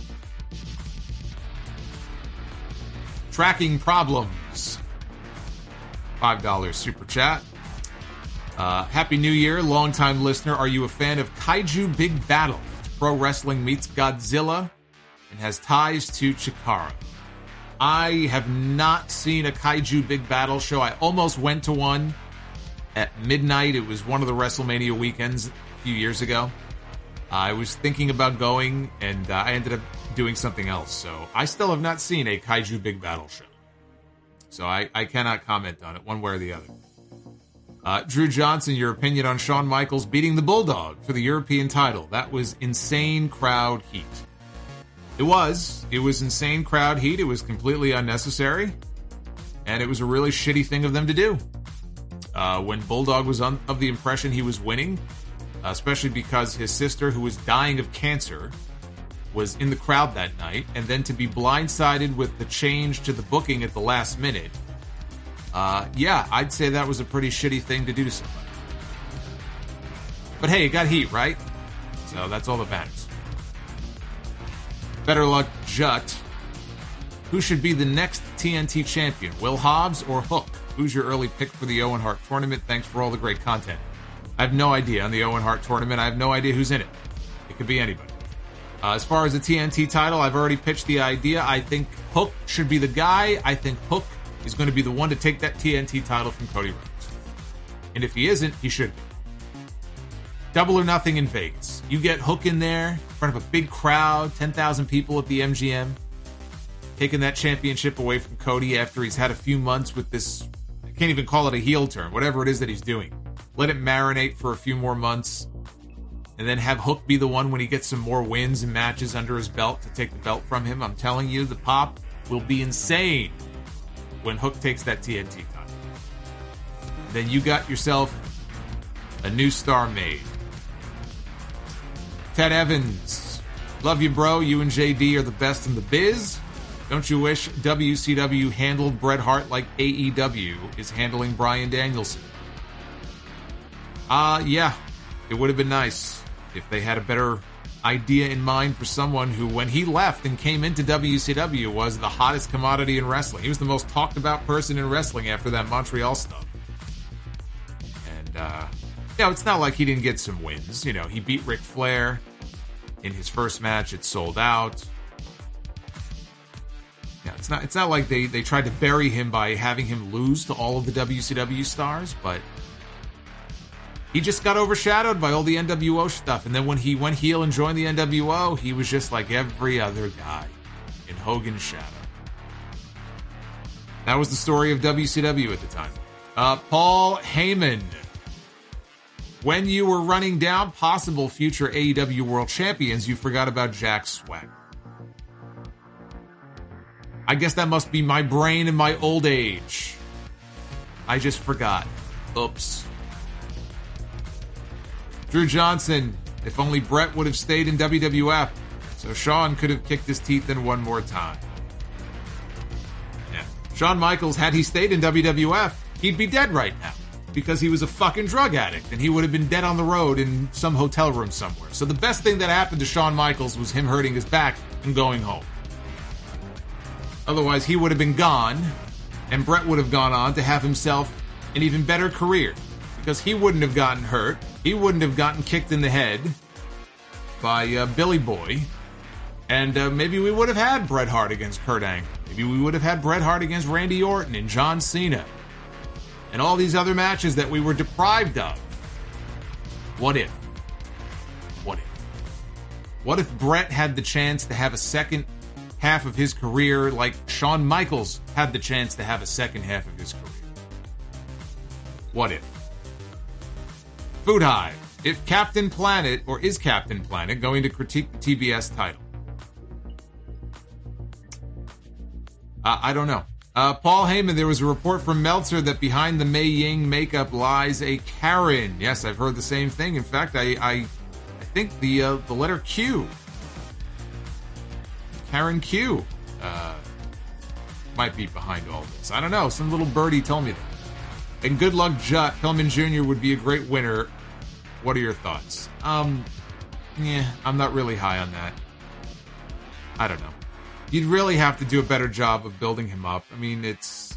Tracking problems. five dollars super chat. Uh, Happy New Year, longtime listener. Are you a fan of Kaiju Big Battel? Pro wrestling meets Godzilla and has ties to Chikara. I have not seen a Kaiju Big Battel show. I almost went to one at midnight. It was one of the WrestleMania weekends a few years ago. I was thinking about going, and uh, I ended up doing something else. So I still have not seen a Kaiju Big Battel show. So I, I cannot comment on it one way or the other. Uh, Drew Johnson, your opinion on Shawn Michaels beating the Bulldog for the European title. That was insane crowd heat. It was. It was insane crowd heat. It was completely unnecessary. And it was a really shitty thing of them to do. Uh, when Bulldog was un- of the impression he was winning, uh, especially because his sister, who was dying of cancer, was in the crowd that night, and then to be blindsided with the change to the booking at the last minute, uh, yeah, I'd say that was a pretty shitty thing to do to somebody. But hey, it got heat, right? So that's all that matters. Better luck, Jut. Who should be the next T N T champion, Will Hobbs or Hook? Who's your early pick for the Owen Hart tournament? Thanks for all the great content. I have no idea on the Owen Hart tournament. I have no idea who's in it. It could be anybody. Uh, as far as the T N T title, I've already pitched the idea. I think Hook should be the guy. I think Hook is going to be the one to take that T N T title from Cody Rhodes. And if he isn't, he should be. Double or nothing in Vegas. You get Hook in there, in front of a big crowd, ten thousand people at the M G M, taking that championship away from Cody after he's had a few months with this, I can't even call it a heel turn, whatever it is that he's doing. Let it marinate for a few more months, and then have Hook be the one when he gets some more wins and matches under his belt to take the belt from him. I'm telling you, the pop will be insane when Hook takes that T N T title. Then you got yourself a new star made. Ted Evans, love you, bro. You and J D are the best in the biz. Don't you wish W C W handled Bret Hart like A E W is handling Bryan Danielson? Uh, yeah, it would have been nice if they had a better idea in mind for someone who, when he left and came into W C W, was the hottest commodity in wrestling. He was the most talked about person in wrestling after that Montreal stuff. And, uh, you know, it's not like he didn't get some wins. You know, he beat Ric Flair in his first match. It sold out. Yeah, it's not it's not like they, they tried to bury him by having him lose to all of the W C W stars, but he just got overshadowed by all the N W O stuff. And then when he went heel and joined the N W O, he was just like every other guy in Hogan's shadow. That was the story of W C W at the time. Uh, Paul Heyman. When you were running down possible future A E W World Champions, you forgot about Jack Swagger. I guess that must be my brain in my old age. I just forgot. Oops. Drew Johnson, if only Bret would have stayed in W W F, so Shawn could have kicked his teeth in one more time. Yeah. Shawn Michaels, had he stayed in W W F, he'd be dead right now, because he was a fucking drug addict, and he would have been dead on the road in some hotel room somewhere. So the best thing that happened to Shawn Michaels was him hurting his back and going home. Otherwise, he would have been gone, and Bret would have gone on to have himself an even better career, because he wouldn't have gotten hurt. He wouldn't have gotten kicked in the head by uh, Billy Boy. And uh, maybe we would have had Bret Hart against Kurt Angle. Maybe we would have had Bret Hart against Randy Orton and John Cena. And all these other matches that we were deprived of. What if? What if? What if Bret had the chance to have a second half of his career like Shawn Michaels had the chance to have a second half of his career? What if? Food Hive. If Captain Planet, or is Captain Planet, going to critique the T B S title? Uh, I don't know. Uh, Paul Heyman, there was a report from Meltzer that behind the Mei Ying makeup lies a Karen. Yes, I've heard the same thing. In fact, I I, I think the uh, the letter Q, Karen Q, uh, might be behind all this. I don't know. Some little birdie told me that. And good luck, Judd. Pillman Junior would be a great winner. What are your thoughts? Um, yeah, I'm not really high on that. I don't know. You'd really have to do a better job of building him up. I mean, it's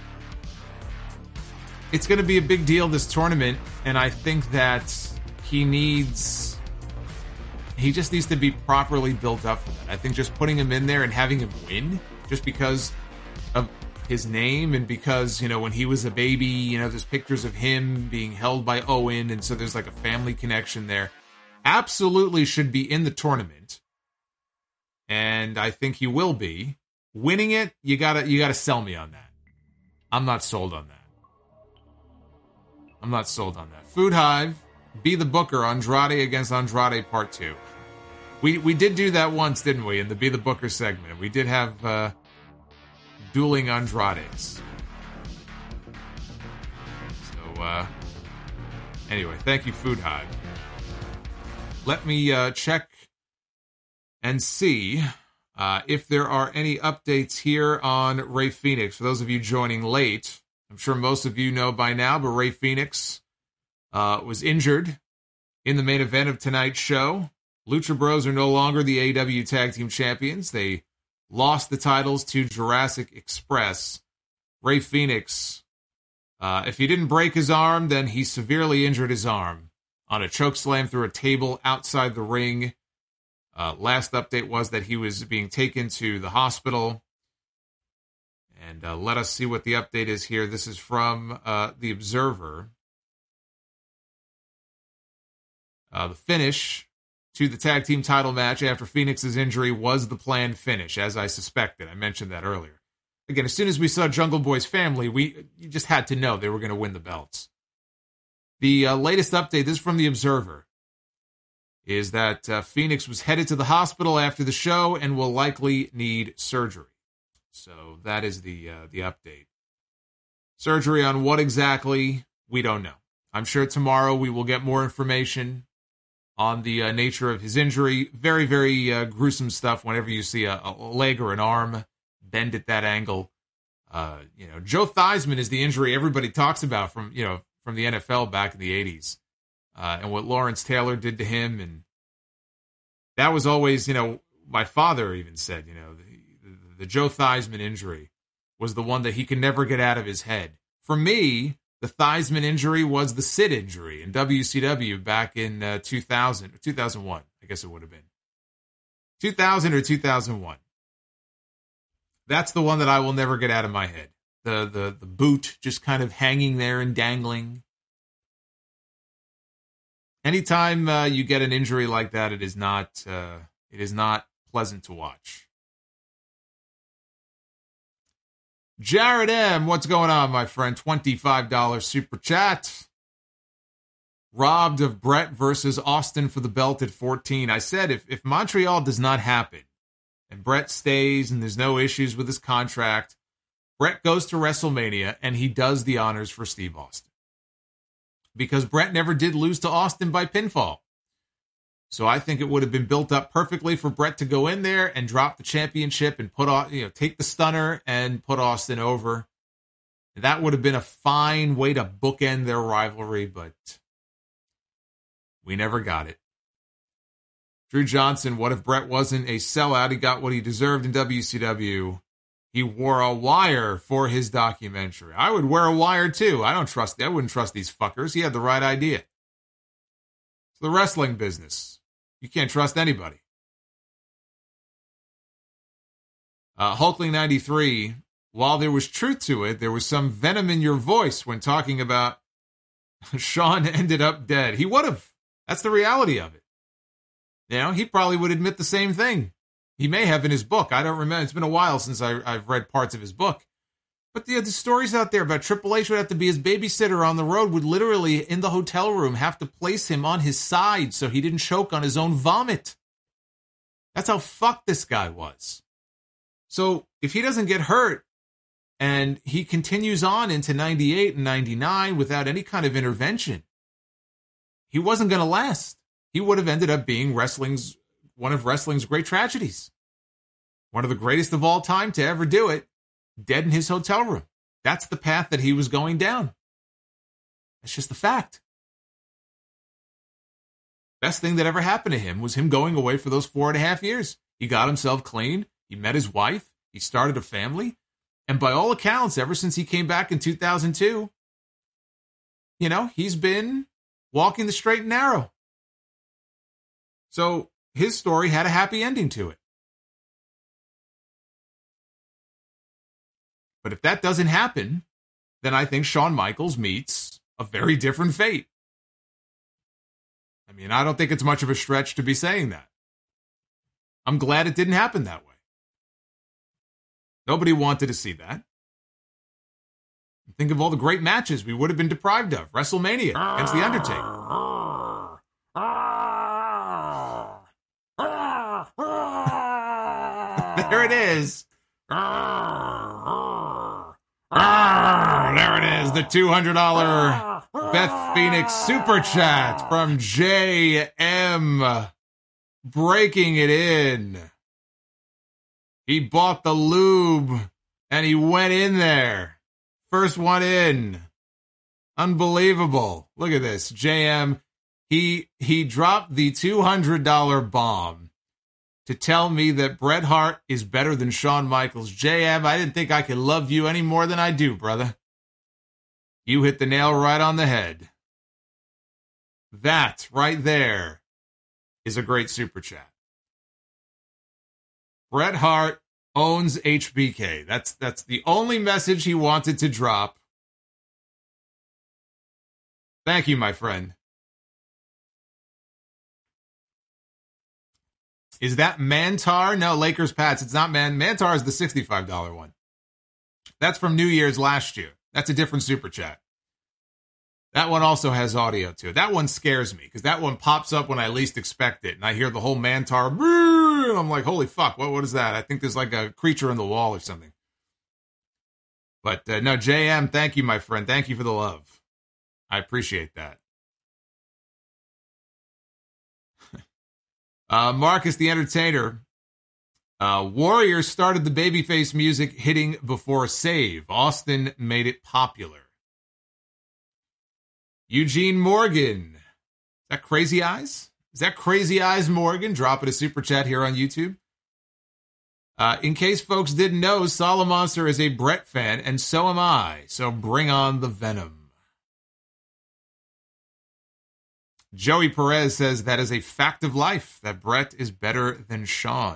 it's going to be a big deal this tournament, and I think that he needs he just needs to be properly built up for that. I think just putting him in there and having him win just because of his name and because, you know, when he was a baby, you know, there's pictures of him being held by Owen, and so there's like a family connection there. Absolutely should be in the tournament. And I think he will be. Winning it, you gotta you gotta sell me on that. I'm not sold on that. I'm not sold on that. Food Hive, be the Booker, Andrade against Andrade Part Two. We we did do that once, didn't we? In the Be the Booker segment, we did have uh, dueling Andrades. So uh, anyway, thank you, Food Hive. Let me uh, check and see uh, if there are any updates here on Rey Fenix. For those of you joining late, I'm sure most of you know by now, but Rey Fenix uh, was injured in the main event of tonight's show. Lucha Bros are no longer the A E W Tag Team Champions. They lost the titles to Jurassic Express. Rey Fenix, uh, if he didn't break his arm, then he severely injured his arm on a chokeslam through a table outside the ring. Uh, last update was that he was being taken to the hospital. And uh, let us see what the update is here. This is from uh, The Observer. Uh, the finish to the tag team title match after Phoenix's injury was the planned finish, as I suspected. I mentioned that earlier. Again, as soon as we saw Jungle Boy's family, we you just had to know they were going to win the belts. The uh, latest update, this is from The Observer, is that uh, Phoenix was headed to the hospital after the show and will likely need surgery. So that is the uh, the update. Surgery on what exactly? We don't know. I'm sure tomorrow we will get more information on the uh, nature of his injury. Very, very uh, gruesome stuff whenever you see a, a leg or an arm bend at that angle. Uh, you know, Joe Theismann is the injury everybody talks about from, you know, from the N F L back in the eighties. Uh, and what Lawrence Taylor did to him. And that was always, you know, my father even said, you know, the, the, the Joe Theismann injury was the one that he could never get out of his head. For me, the Theismann injury was the Sid injury in W C W back in uh, two thousand, or two thousand one, I guess it would have been. two thousand or two thousand one. That's the one that I will never get out of my head. The, the, the boot just kind of hanging there and dangling. Anytime uh, you get an injury like that, it is not uh, it is not pleasant to watch. Jared M., what's going on, my friend? twenty-five dollars super chat. Robbed of Bret versus Austin for the belt at fourteen. I said if, if Montreal does not happen and Bret stays and there's no issues with his contract, Bret goes to WrestleMania and he does the honors for Steve Austin. Because Bret never did lose to Austin by pinfall. So I think it would have been built up perfectly for Bret to go in there and drop the championship and put on, you know, take the stunner and put Austin over. That would have been a fine way to bookend their rivalry, but we never got it. Drew Johnson, what if Bret wasn't a sellout? He got what he deserved in W C W. He wore a wire for his documentary. I would wear a wire too. I don't trust, I wouldn't trust these fuckers. He had the right idea. It's the wrestling business. You can't trust anybody. Uh, Hulkling ninety-three, while there was truth to it, there was some venom in your voice when talking about Shawn ended up dead. He would have. That's the reality of it. You know, he probably would admit the same thing. He may have in his book. I don't remember. It's been a while since I, I've read parts of his book. But the, the stories out there about Triple H would have to be his babysitter on the road, would literally, in the hotel room, have to place him on his side so he didn't choke on his own vomit. That's how fucked this guy was. So if he doesn't get hurt and he continues on into ninety-eight and ninety-nine without any kind of intervention, he wasn't going to last. He would have ended up being wrestling's one of wrestling's great tragedies. One of the greatest of all time to ever do it, dead in his hotel room. That's the path that he was going down. That's just the fact. Best thing that ever happened to him was him going away for those four and a half years. He got himself clean. He met his wife. He started a family. And by all accounts, ever since he came back in two thousand two, you know, he's been walking the straight and narrow. So his story had a happy ending to it. But if that doesn't happen, then I think Shawn Michaels meets a very different fate. I mean, I don't think it's much of a stretch to be saying that. I'm glad it didn't happen that way. Nobody wanted to see that. Think of all the great matches we would have been deprived of. WrestleMania against The Undertaker. There it is. There it is. The two hundred dollars Beth Phoenix Super Chat from J M. Breaking it in. He bought the lube and he went in there. First one in. Unbelievable. Look at this. J M, he he dropped the two hundred dollars bomb to tell me that Bret Hart is better than Shawn Michaels. J M, I didn't think I could love you any more than I do, brother. You hit the nail right on the head. That right there is a great super chat. Bret Hart owns H B K. That's that's the only message he wanted to drop. Thank you, my friend. Is that Mantar? No, Lakers Pats. It's not Man. Mantar is the sixty-five dollars one. That's from New Year's last year. That's a different super chat. That one also has audio to it. That one scares me because that one pops up when I least expect it. And I hear the whole Mantar. And I'm like, holy fuck, what, what is that? I think there's like a creature in the wall or something. But uh, no, J M, thank you, my friend. Thank you for the love. I appreciate that. uh, Marcus the Entertainer. Uh, Warriors started the babyface music hitting before Save. Austin made it popular. Eugene Morgan. Is that Crazy Eyes? Is that Crazy Eyes Morgan? Dropping a super chat here on YouTube. Uh, in case folks didn't know, Solomonster is a Bret fan, and so am I. So bring on the venom. Joey Perez says that is a fact of life, that Bret is better than Shawn.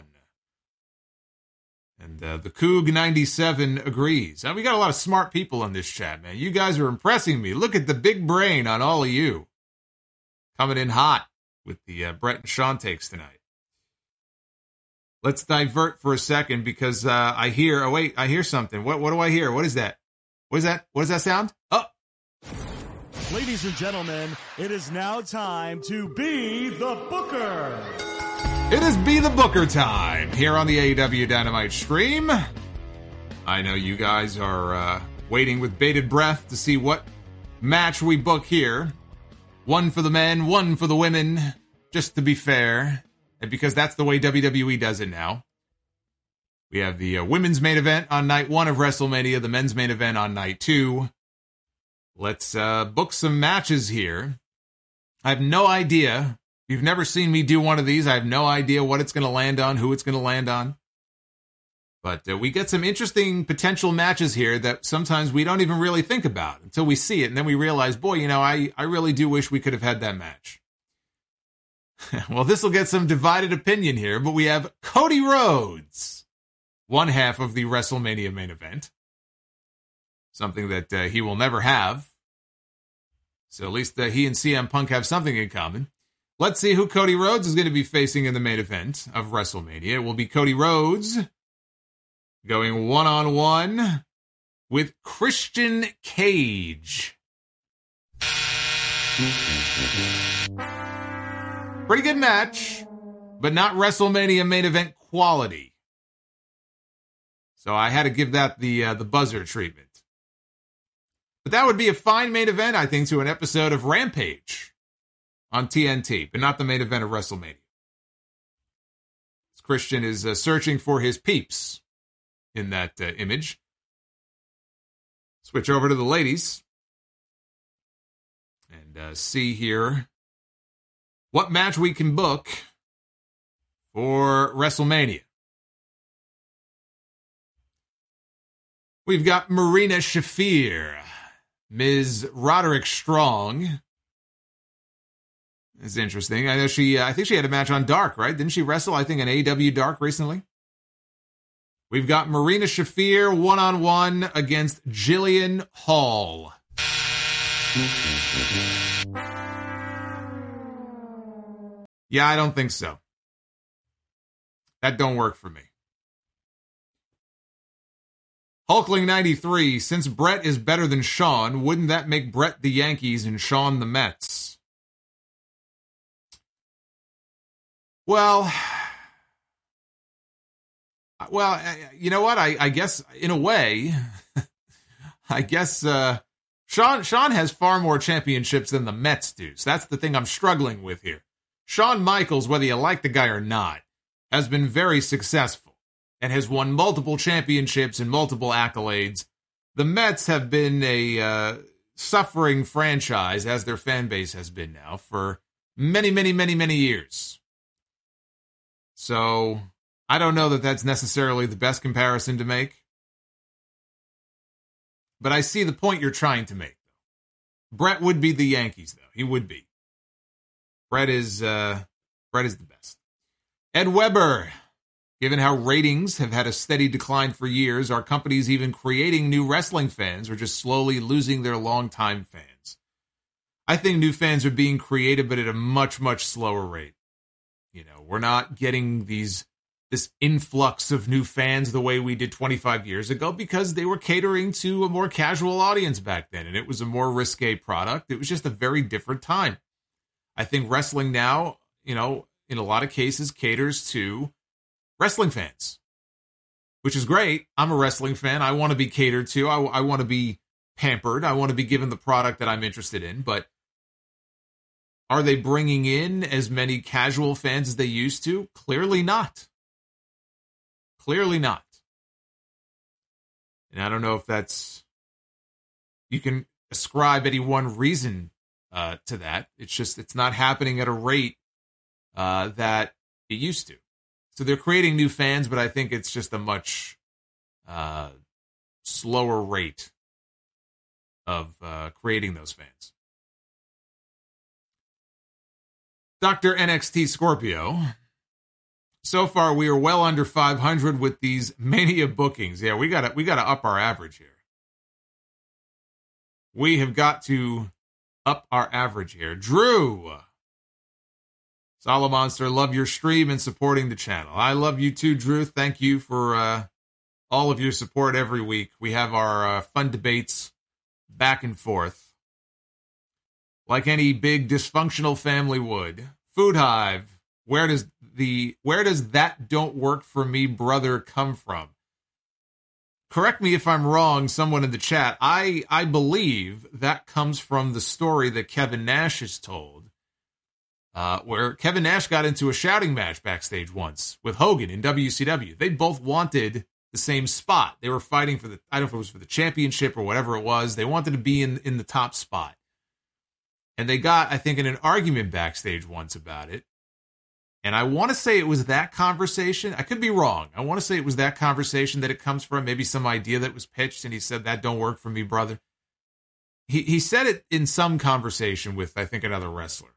And uh, the Coog ninety-seven agrees. Now, we got a lot of smart people on this chat, man. You guys are impressing me. Look at the big brain on all of you. Coming in hot with the uh, Bret and Shawn takes tonight. Let's divert for a second because uh, I hear, oh wait, I hear something. What What do I hear? What is that? What is that? What does that sound? Oh. Ladies and gentlemen, it is now time to be the Booker. It is Be the Booker time here on the A E W Dynamite stream. I know you guys are uh, waiting with bated breath to see what match we book here. One for the men, one for the women, just to be fair. And because that's the way W W E does it now. We have the uh, women's main event on night one of WrestleMania, the men's main event on night two. Let's uh, book some matches here. I have no idea. You've never seen me do one of these. I have no idea what it's going to land on, who it's going to land on. But uh, we get some interesting potential matches here that sometimes we don't even really think about until we see it. And then we realize, boy, you know, I, I really do wish we could have had that match. Well, this will get some divided opinion here, but we have Cody Rhodes, one half of the WrestleMania main event. Something that uh, he will never have. So at least uh, he and C M Punk have something in common. Let's see who Cody Rhodes is going to be facing in the main event of WrestleMania. It will be Cody Rhodes going one-on-one with Christian Cage. Pretty good match, but not WrestleMania main event quality. So I had to give that the uh, the buzzer treatment. But that would be a fine main event, I think, to an episode of Rampage on T N T, but not the main event of WrestleMania. Christian is uh, searching for his peeps in that uh, image. Switch over to the ladies and uh, see here what match we can book for WrestleMania. We've got Marina Shafir, Miz Roderick Strong. It's interesting. I know she, uh, I think she had a match on Dark, right? Didn't she wrestle, I think, in A E W Dark recently? We've got Marina Shafir one-on-one against Jillian Hall. Yeah, I don't think so. That don't work for me. Hulkling ninety-three, since Brett is better than Shawn, wouldn't that make Brett the Yankees and Shawn the Mets? Well, well, you know what? I, I guess, in a way, I guess uh, Shawn, Shawn has far more championships than the Mets do. So that's the thing I'm struggling with here. Shawn Michaels, whether you like the guy or not, has been very successful and has won multiple championships and multiple accolades. The Mets have been a uh, suffering franchise, as their fan base has been now, for many, many, many, many years. So I don't know that that's necessarily the best comparison to make. But I see the point you're trying to make. Brett would be the Yankees, though. He would be. Brett is, uh, Brett is the best. Ed Weber. Given how ratings have had a steady decline for years, are companies even creating new wrestling fans or just slowly losing their longtime fans? I think new fans are being created, but at a much, much slower rate. You know, we're not getting these this influx of new fans the way we did twenty-five years ago because they were catering to a more casual audience back then, and it was a more risque product. It was just a very different time. I think wrestling now, you know, in a lot of cases caters to wrestling fans, which is great. I'm a wrestling fan. I want to be catered to. I, I want to be pampered. I want to be given the product that I'm interested in, but are they bringing in as many casual fans as they used to? Clearly not. Clearly not. And I don't know if that's... You can ascribe any one reason uh, to that. It's just, it's not happening at a rate uh, that it used to. So they're creating new fans, but I think it's just a much uh, slower rate of uh, creating those fans. Doctor N X T Scorpio. So far, we are well under five hundred with these Mania bookings. Yeah, we gotta we gotta up our average here. We have got to up our average here. Drew. Solomonster, love your stream and supporting the channel. I love you too, Drew. Thank you for uh, all of your support every week. We have our uh, fun debates back and forth, like any big dysfunctional family would. Food Hive, where does the where does that don't work for me brother come from? Correct me if I'm wrong, someone in the chat. I, I believe that comes from the story that Kevin Nash has told, uh, where Kevin Nash got into a shouting match backstage once with Hogan in W C W. They both wanted the same spot. They were fighting for the, I don't know if it was for the championship or whatever it was. They wanted to be in, in the top spot. And they got, I think, in an argument backstage once about it. And I want to say it was that conversation. I could be wrong. I want to say it was that conversation that it comes from. Maybe some idea that was pitched and he said, that don't work for me, brother. He he said it in some conversation with, I think, another wrestler.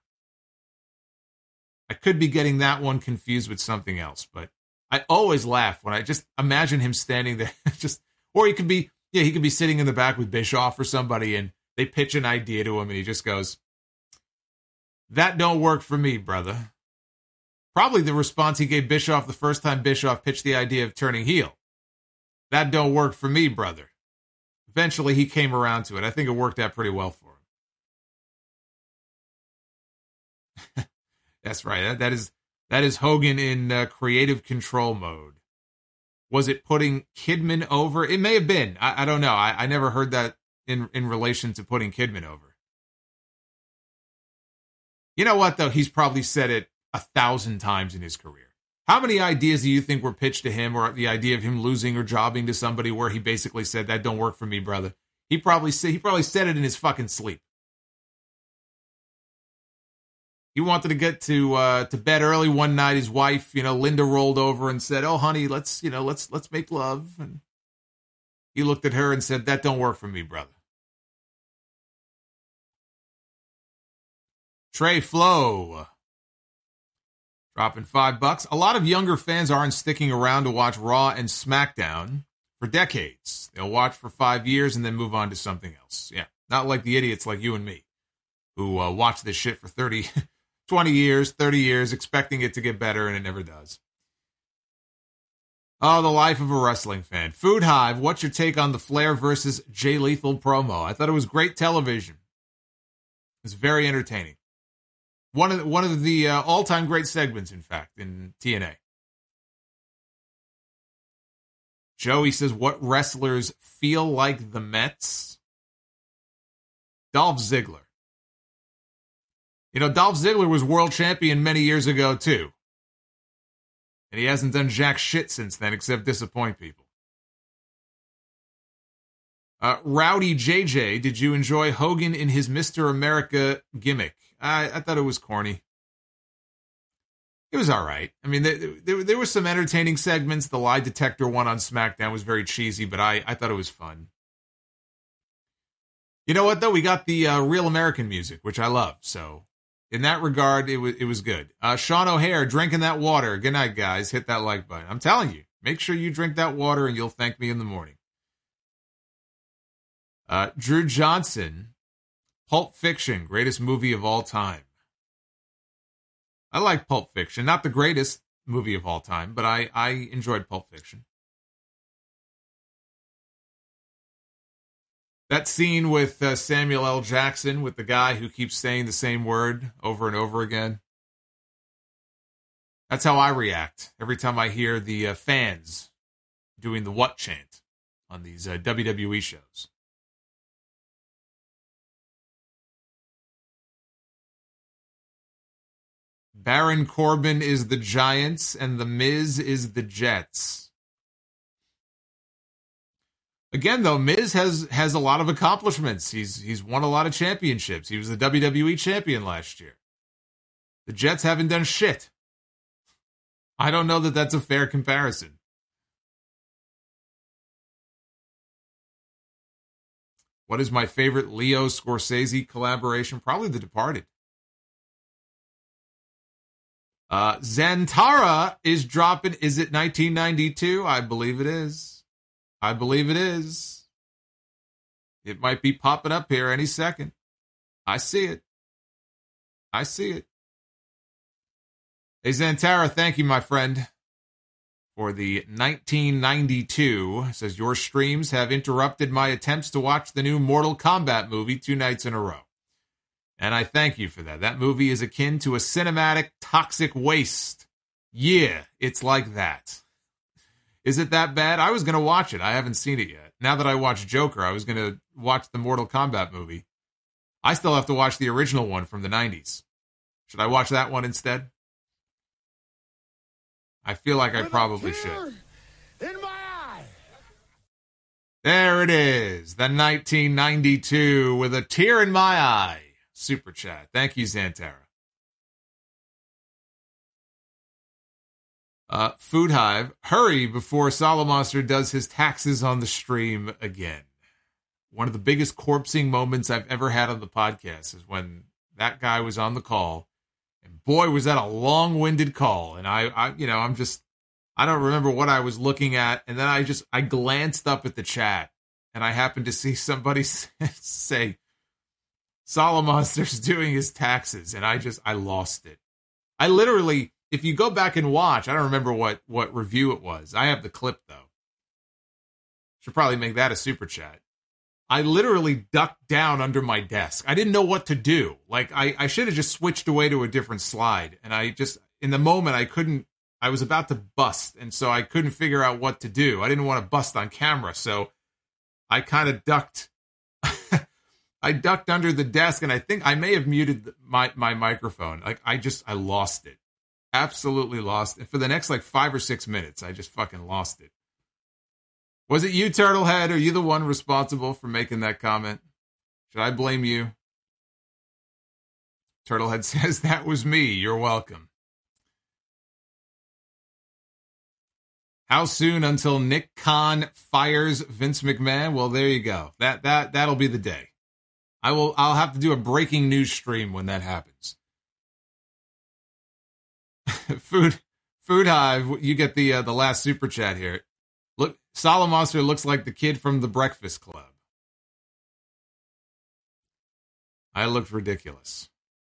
I could be getting that one confused with something else, but I always laugh when I just imagine him standing there. just, or he could be, yeah, he could be sitting in the back with Bischoff or somebody and they pitch an idea to him and he just goes, that don't work for me, brother. Probably the response he gave Bischoff the first time Bischoff pitched the idea of turning heel. That don't work for me, brother. Eventually, he came around to it. I think it worked out pretty well for him. That's right. That, that is that is Hogan in uh, creative control mode. Was it putting Kidman over? It may have been. I, I don't know. I, I never heard that in, in relation to putting Kidman over. You know what, though? He's probably said it a thousand times in his career. How many ideas do you think were pitched to him, or the idea of him losing or jobbing to somebody where he basically said, that don't work for me, brother? He probably said, he probably said it in his fucking sleep. He wanted to get to uh, to bed early one night. His wife, you know, Linda, rolled over and said, oh, honey, let's, you know, let's let's make love. And he looked at her and said, that don't work for me, brother. Trey Flo. Dropping five bucks. A lot of younger fans aren't sticking around to watch Raw and SmackDown for decades. They'll watch for five years and then move on to something else. Yeah, not like the idiots like you and me who uh, watch this shit for thirty, twenty years, thirty years, expecting it to get better, and it never does. Oh, the life of a wrestling fan. Food Hive, what's your take on the Flair versus Jay Lethal promo? I thought it was great television. It was very entertaining. One of the, one of the uh, all-time great segments, in fact, in T N A. Joey says, what wrestlers feel like the Mets? Dolph Ziggler. You know, Dolph Ziggler was world champion many years ago, too. And he hasn't done jack shit since then, except disappoint people. Uh, Rowdy J J, did you enjoy Hogan in his Mister America gimmick? I, I thought it was corny. It was all right. I mean, there, there, there were some entertaining segments. The lie detector one on SmackDown was very cheesy, but I, I thought it was fun. You know what, though? We got the uh, real American music, which I love. So in that regard, it was it was good. Uh, Sean O'Hare, drinking that water. Good night, guys. Hit that like button. I'm telling you, make sure you drink that water and you'll thank me in the morning. Uh, Drew Johnson, Pulp Fiction, greatest movie of all time. I like Pulp Fiction. Not the greatest movie of all time, but I, I enjoyed Pulp Fiction. That scene with uh, Samuel L. Jackson, with the guy who keeps saying the same word over and over again. That's how I react every time I hear the uh, fans doing the what chant on these uh, W W E shows. Baron Corbin is the Giants, and The Miz is the Jets. Again, though, Miz has has a lot of accomplishments. He's he's won a lot of championships. He was the W W E champion last year. The Jets haven't done shit. I don't know that that's a fair comparison. What is my favorite Leo Scorsese collaboration? Probably The Departed. Uh, Zantara is dropping. Is it nineteen ninety-two? I believe it is. I believe it is. It might be popping up here any second. I see it. I see it. Hey, Zantara, thank you, my friend, for the nineteen ninety-two. It says, your streams have interrupted my attempts to watch the new Mortal Kombat movie two nights in a row. And I thank you for that. That movie is akin to a cinematic toxic waste. Yeah, it's like that. Is it that bad? I was going to watch it. I haven't seen it yet. Now that I watched Joker, I was going to watch the Mortal Kombat movie. I still have to watch the original one from the nineties. Should I watch that one instead? I feel like I probably should. In my eye. There it is. The nineteen ninety-two with a tear in my eye. Super chat. Thank you, Zantara. Uh, Food Hive, hurry before Solomonster does his taxes on the stream again. One of the biggest corpsing moments I've ever had on the podcast is when that guy was on the call, and boy, was that a long-winded call. And I, I, you know, I'm just, I don't remember what I was looking at. And then I just, I glanced up at the chat, and I happened to see somebody say, Solomonster's doing his taxes. And I just, I lost it. I literally, if you go back and watch, I don't remember what, what review it was. I have the clip, though. Should probably make that a super chat. I literally ducked down under my desk. I didn't know what to do. Like, I, I should have just switched away to a different slide. And I just, in the moment, I couldn't, I was about to bust. And so I couldn't figure out what to do. I didn't want to bust on camera. So I kind of ducked. I ducked under the desk, and I think I may have muted my, my microphone. Like, I just, I lost it. Absolutely lost it. For the next, like, five or six minutes, I just fucking lost it. Was it you, Turtlehead? Are you the one responsible for making that comment? Should I blame you? Turtlehead says, that was me. You're welcome. How soon until Nick Khan fires Vince McMahon? Well, there you go. That that that'll be the day. I will. I'll have to do a breaking news stream when that happens. Food, Food Hive. You get the uh, the last super chat here. Look, Solomonster looks like the kid from the Breakfast Club. I looked ridiculous.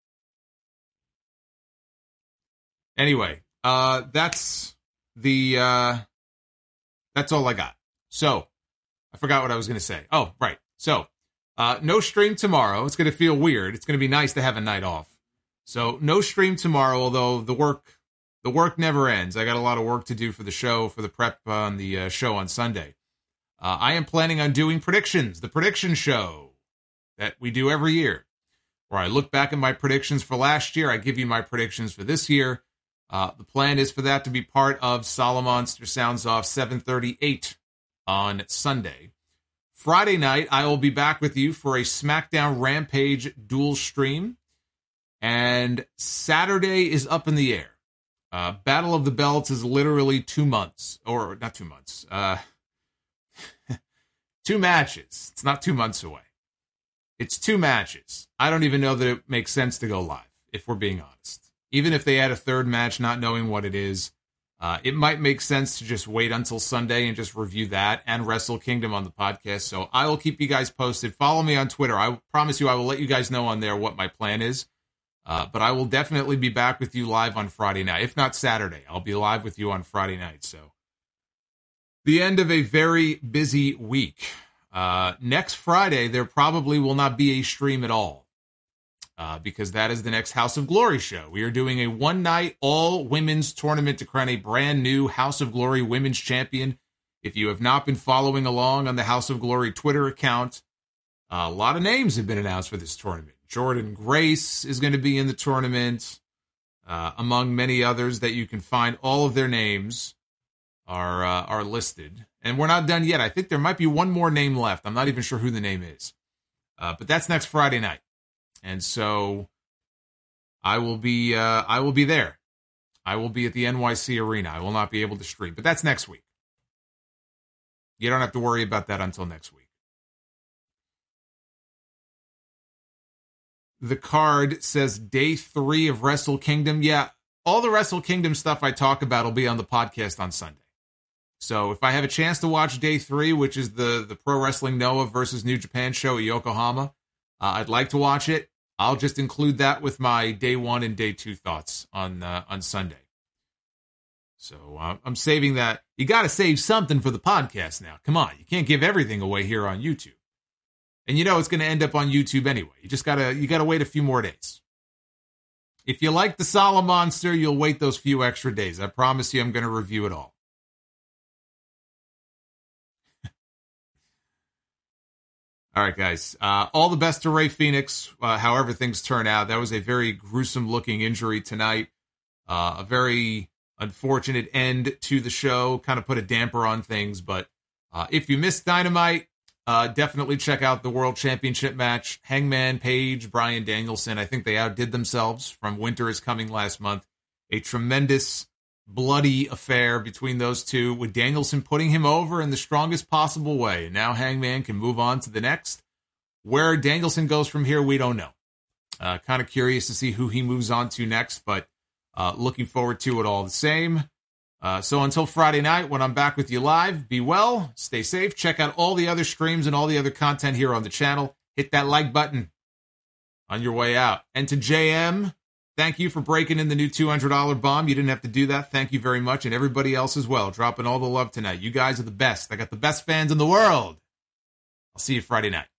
Anyway, uh, that's the uh, that's all I got. So I forgot what I was going to say. Oh, right. So uh, no stream tomorrow. It's going to feel weird. It's going to be nice to have a night off. So no stream tomorrow, although the work the work never ends. I got a lot of work to do for the show, for the prep on the uh, show on Sunday. Uh, I am planning on doing predictions, the prediction show that we do every year, where I look back at my predictions for last year. I give you my predictions for this year. Uh, the plan is for that to be part of Solomonster Sounds Off seven thirty-eight on Sunday. Friday night, I will be back with you for a SmackDown Rampage dual stream. And Saturday is up in the air. Uh, Battle of the Belts is literally two months. Or not two months. Uh, two matches. It's not two months away. It's two matches. I don't even know that it makes sense to go live, if we're being honest. Even if they add a third match, not knowing what it is, uh, it might make sense to just wait until Sunday and just review that and Wrestle Kingdom on the podcast. So I will keep you guys posted. Follow me on Twitter. I promise you I will let you guys know on there what my plan is. Uh, but I will definitely be back with you live on Friday night. If not Saturday, I'll be live with you on Friday night. So the end of a very busy week. Uh, next Friday, there probably will not be a stream at all. Uh, because that is the next House of Glory show. We are doing a one-night all-women's tournament to crown a brand-new House of Glory women's champion. If you have not been following along on the House of Glory Twitter account, uh, a lot of names have been announced for this tournament. Jordan Grace is going to be in the tournament, uh, among many others that you can find. All of their names are uh, are listed. And we're not done yet. I think there might be one more name left. I'm not even sure who the name is. Uh, but that's next Friday night. And so I will be uh, I will be there. I will be at the N Y C Arena. I will not be able to stream, but that's next week. You don't have to worry about that until next week. The card says day three of Wrestle Kingdom. Yeah, all the Wrestle Kingdom stuff I talk about will be on the podcast on Sunday. So if I have a chance to watch day three, which is the, the Pro Wrestling Noah versus New Japan show at Yokohama, uh, I'd like to watch it. I'll just include that with my day one and day two thoughts on uh, on Sunday. So uh, I'm saving that. You got to save something for the podcast now. Come on, you can't give everything away here on YouTube. And you know it's going to end up on YouTube anyway. You just gotta you gotta wait a few more days. If you like the Solomonster, you'll wait those few extra days. I promise you, I'm going to review it all. All right, guys. Uh, all the best to Rey Fenix, uh, however things turn out. That was a very gruesome-looking injury tonight. Uh, a very unfortunate end to the show. Kind of put a damper on things. But uh, if you missed Dynamite, uh, definitely check out the World Championship match. Hangman Page, Bryan Danielson. I think they outdid themselves from Winter is Coming last month. A tremendous bloody affair between those two, with Danielson putting him over in the strongest possible way. And now Hangman can move on to the next. Where Danielson goes from here, we don't know. Uh, kind of curious to see who he moves on to next, but uh, looking forward to it all the same. Uh, so until Friday night, when I'm back with you live, be well, stay safe, check out all the other streams and all the other content here on the channel. Hit that like button on your way out. And to J M, thank you for breaking in the new two hundred dollars bomb. You didn't have to do that. Thank you very much. And everybody else as well, dropping all the love tonight. You guys are the best. I got the best fans in the world. I'll see you Friday night.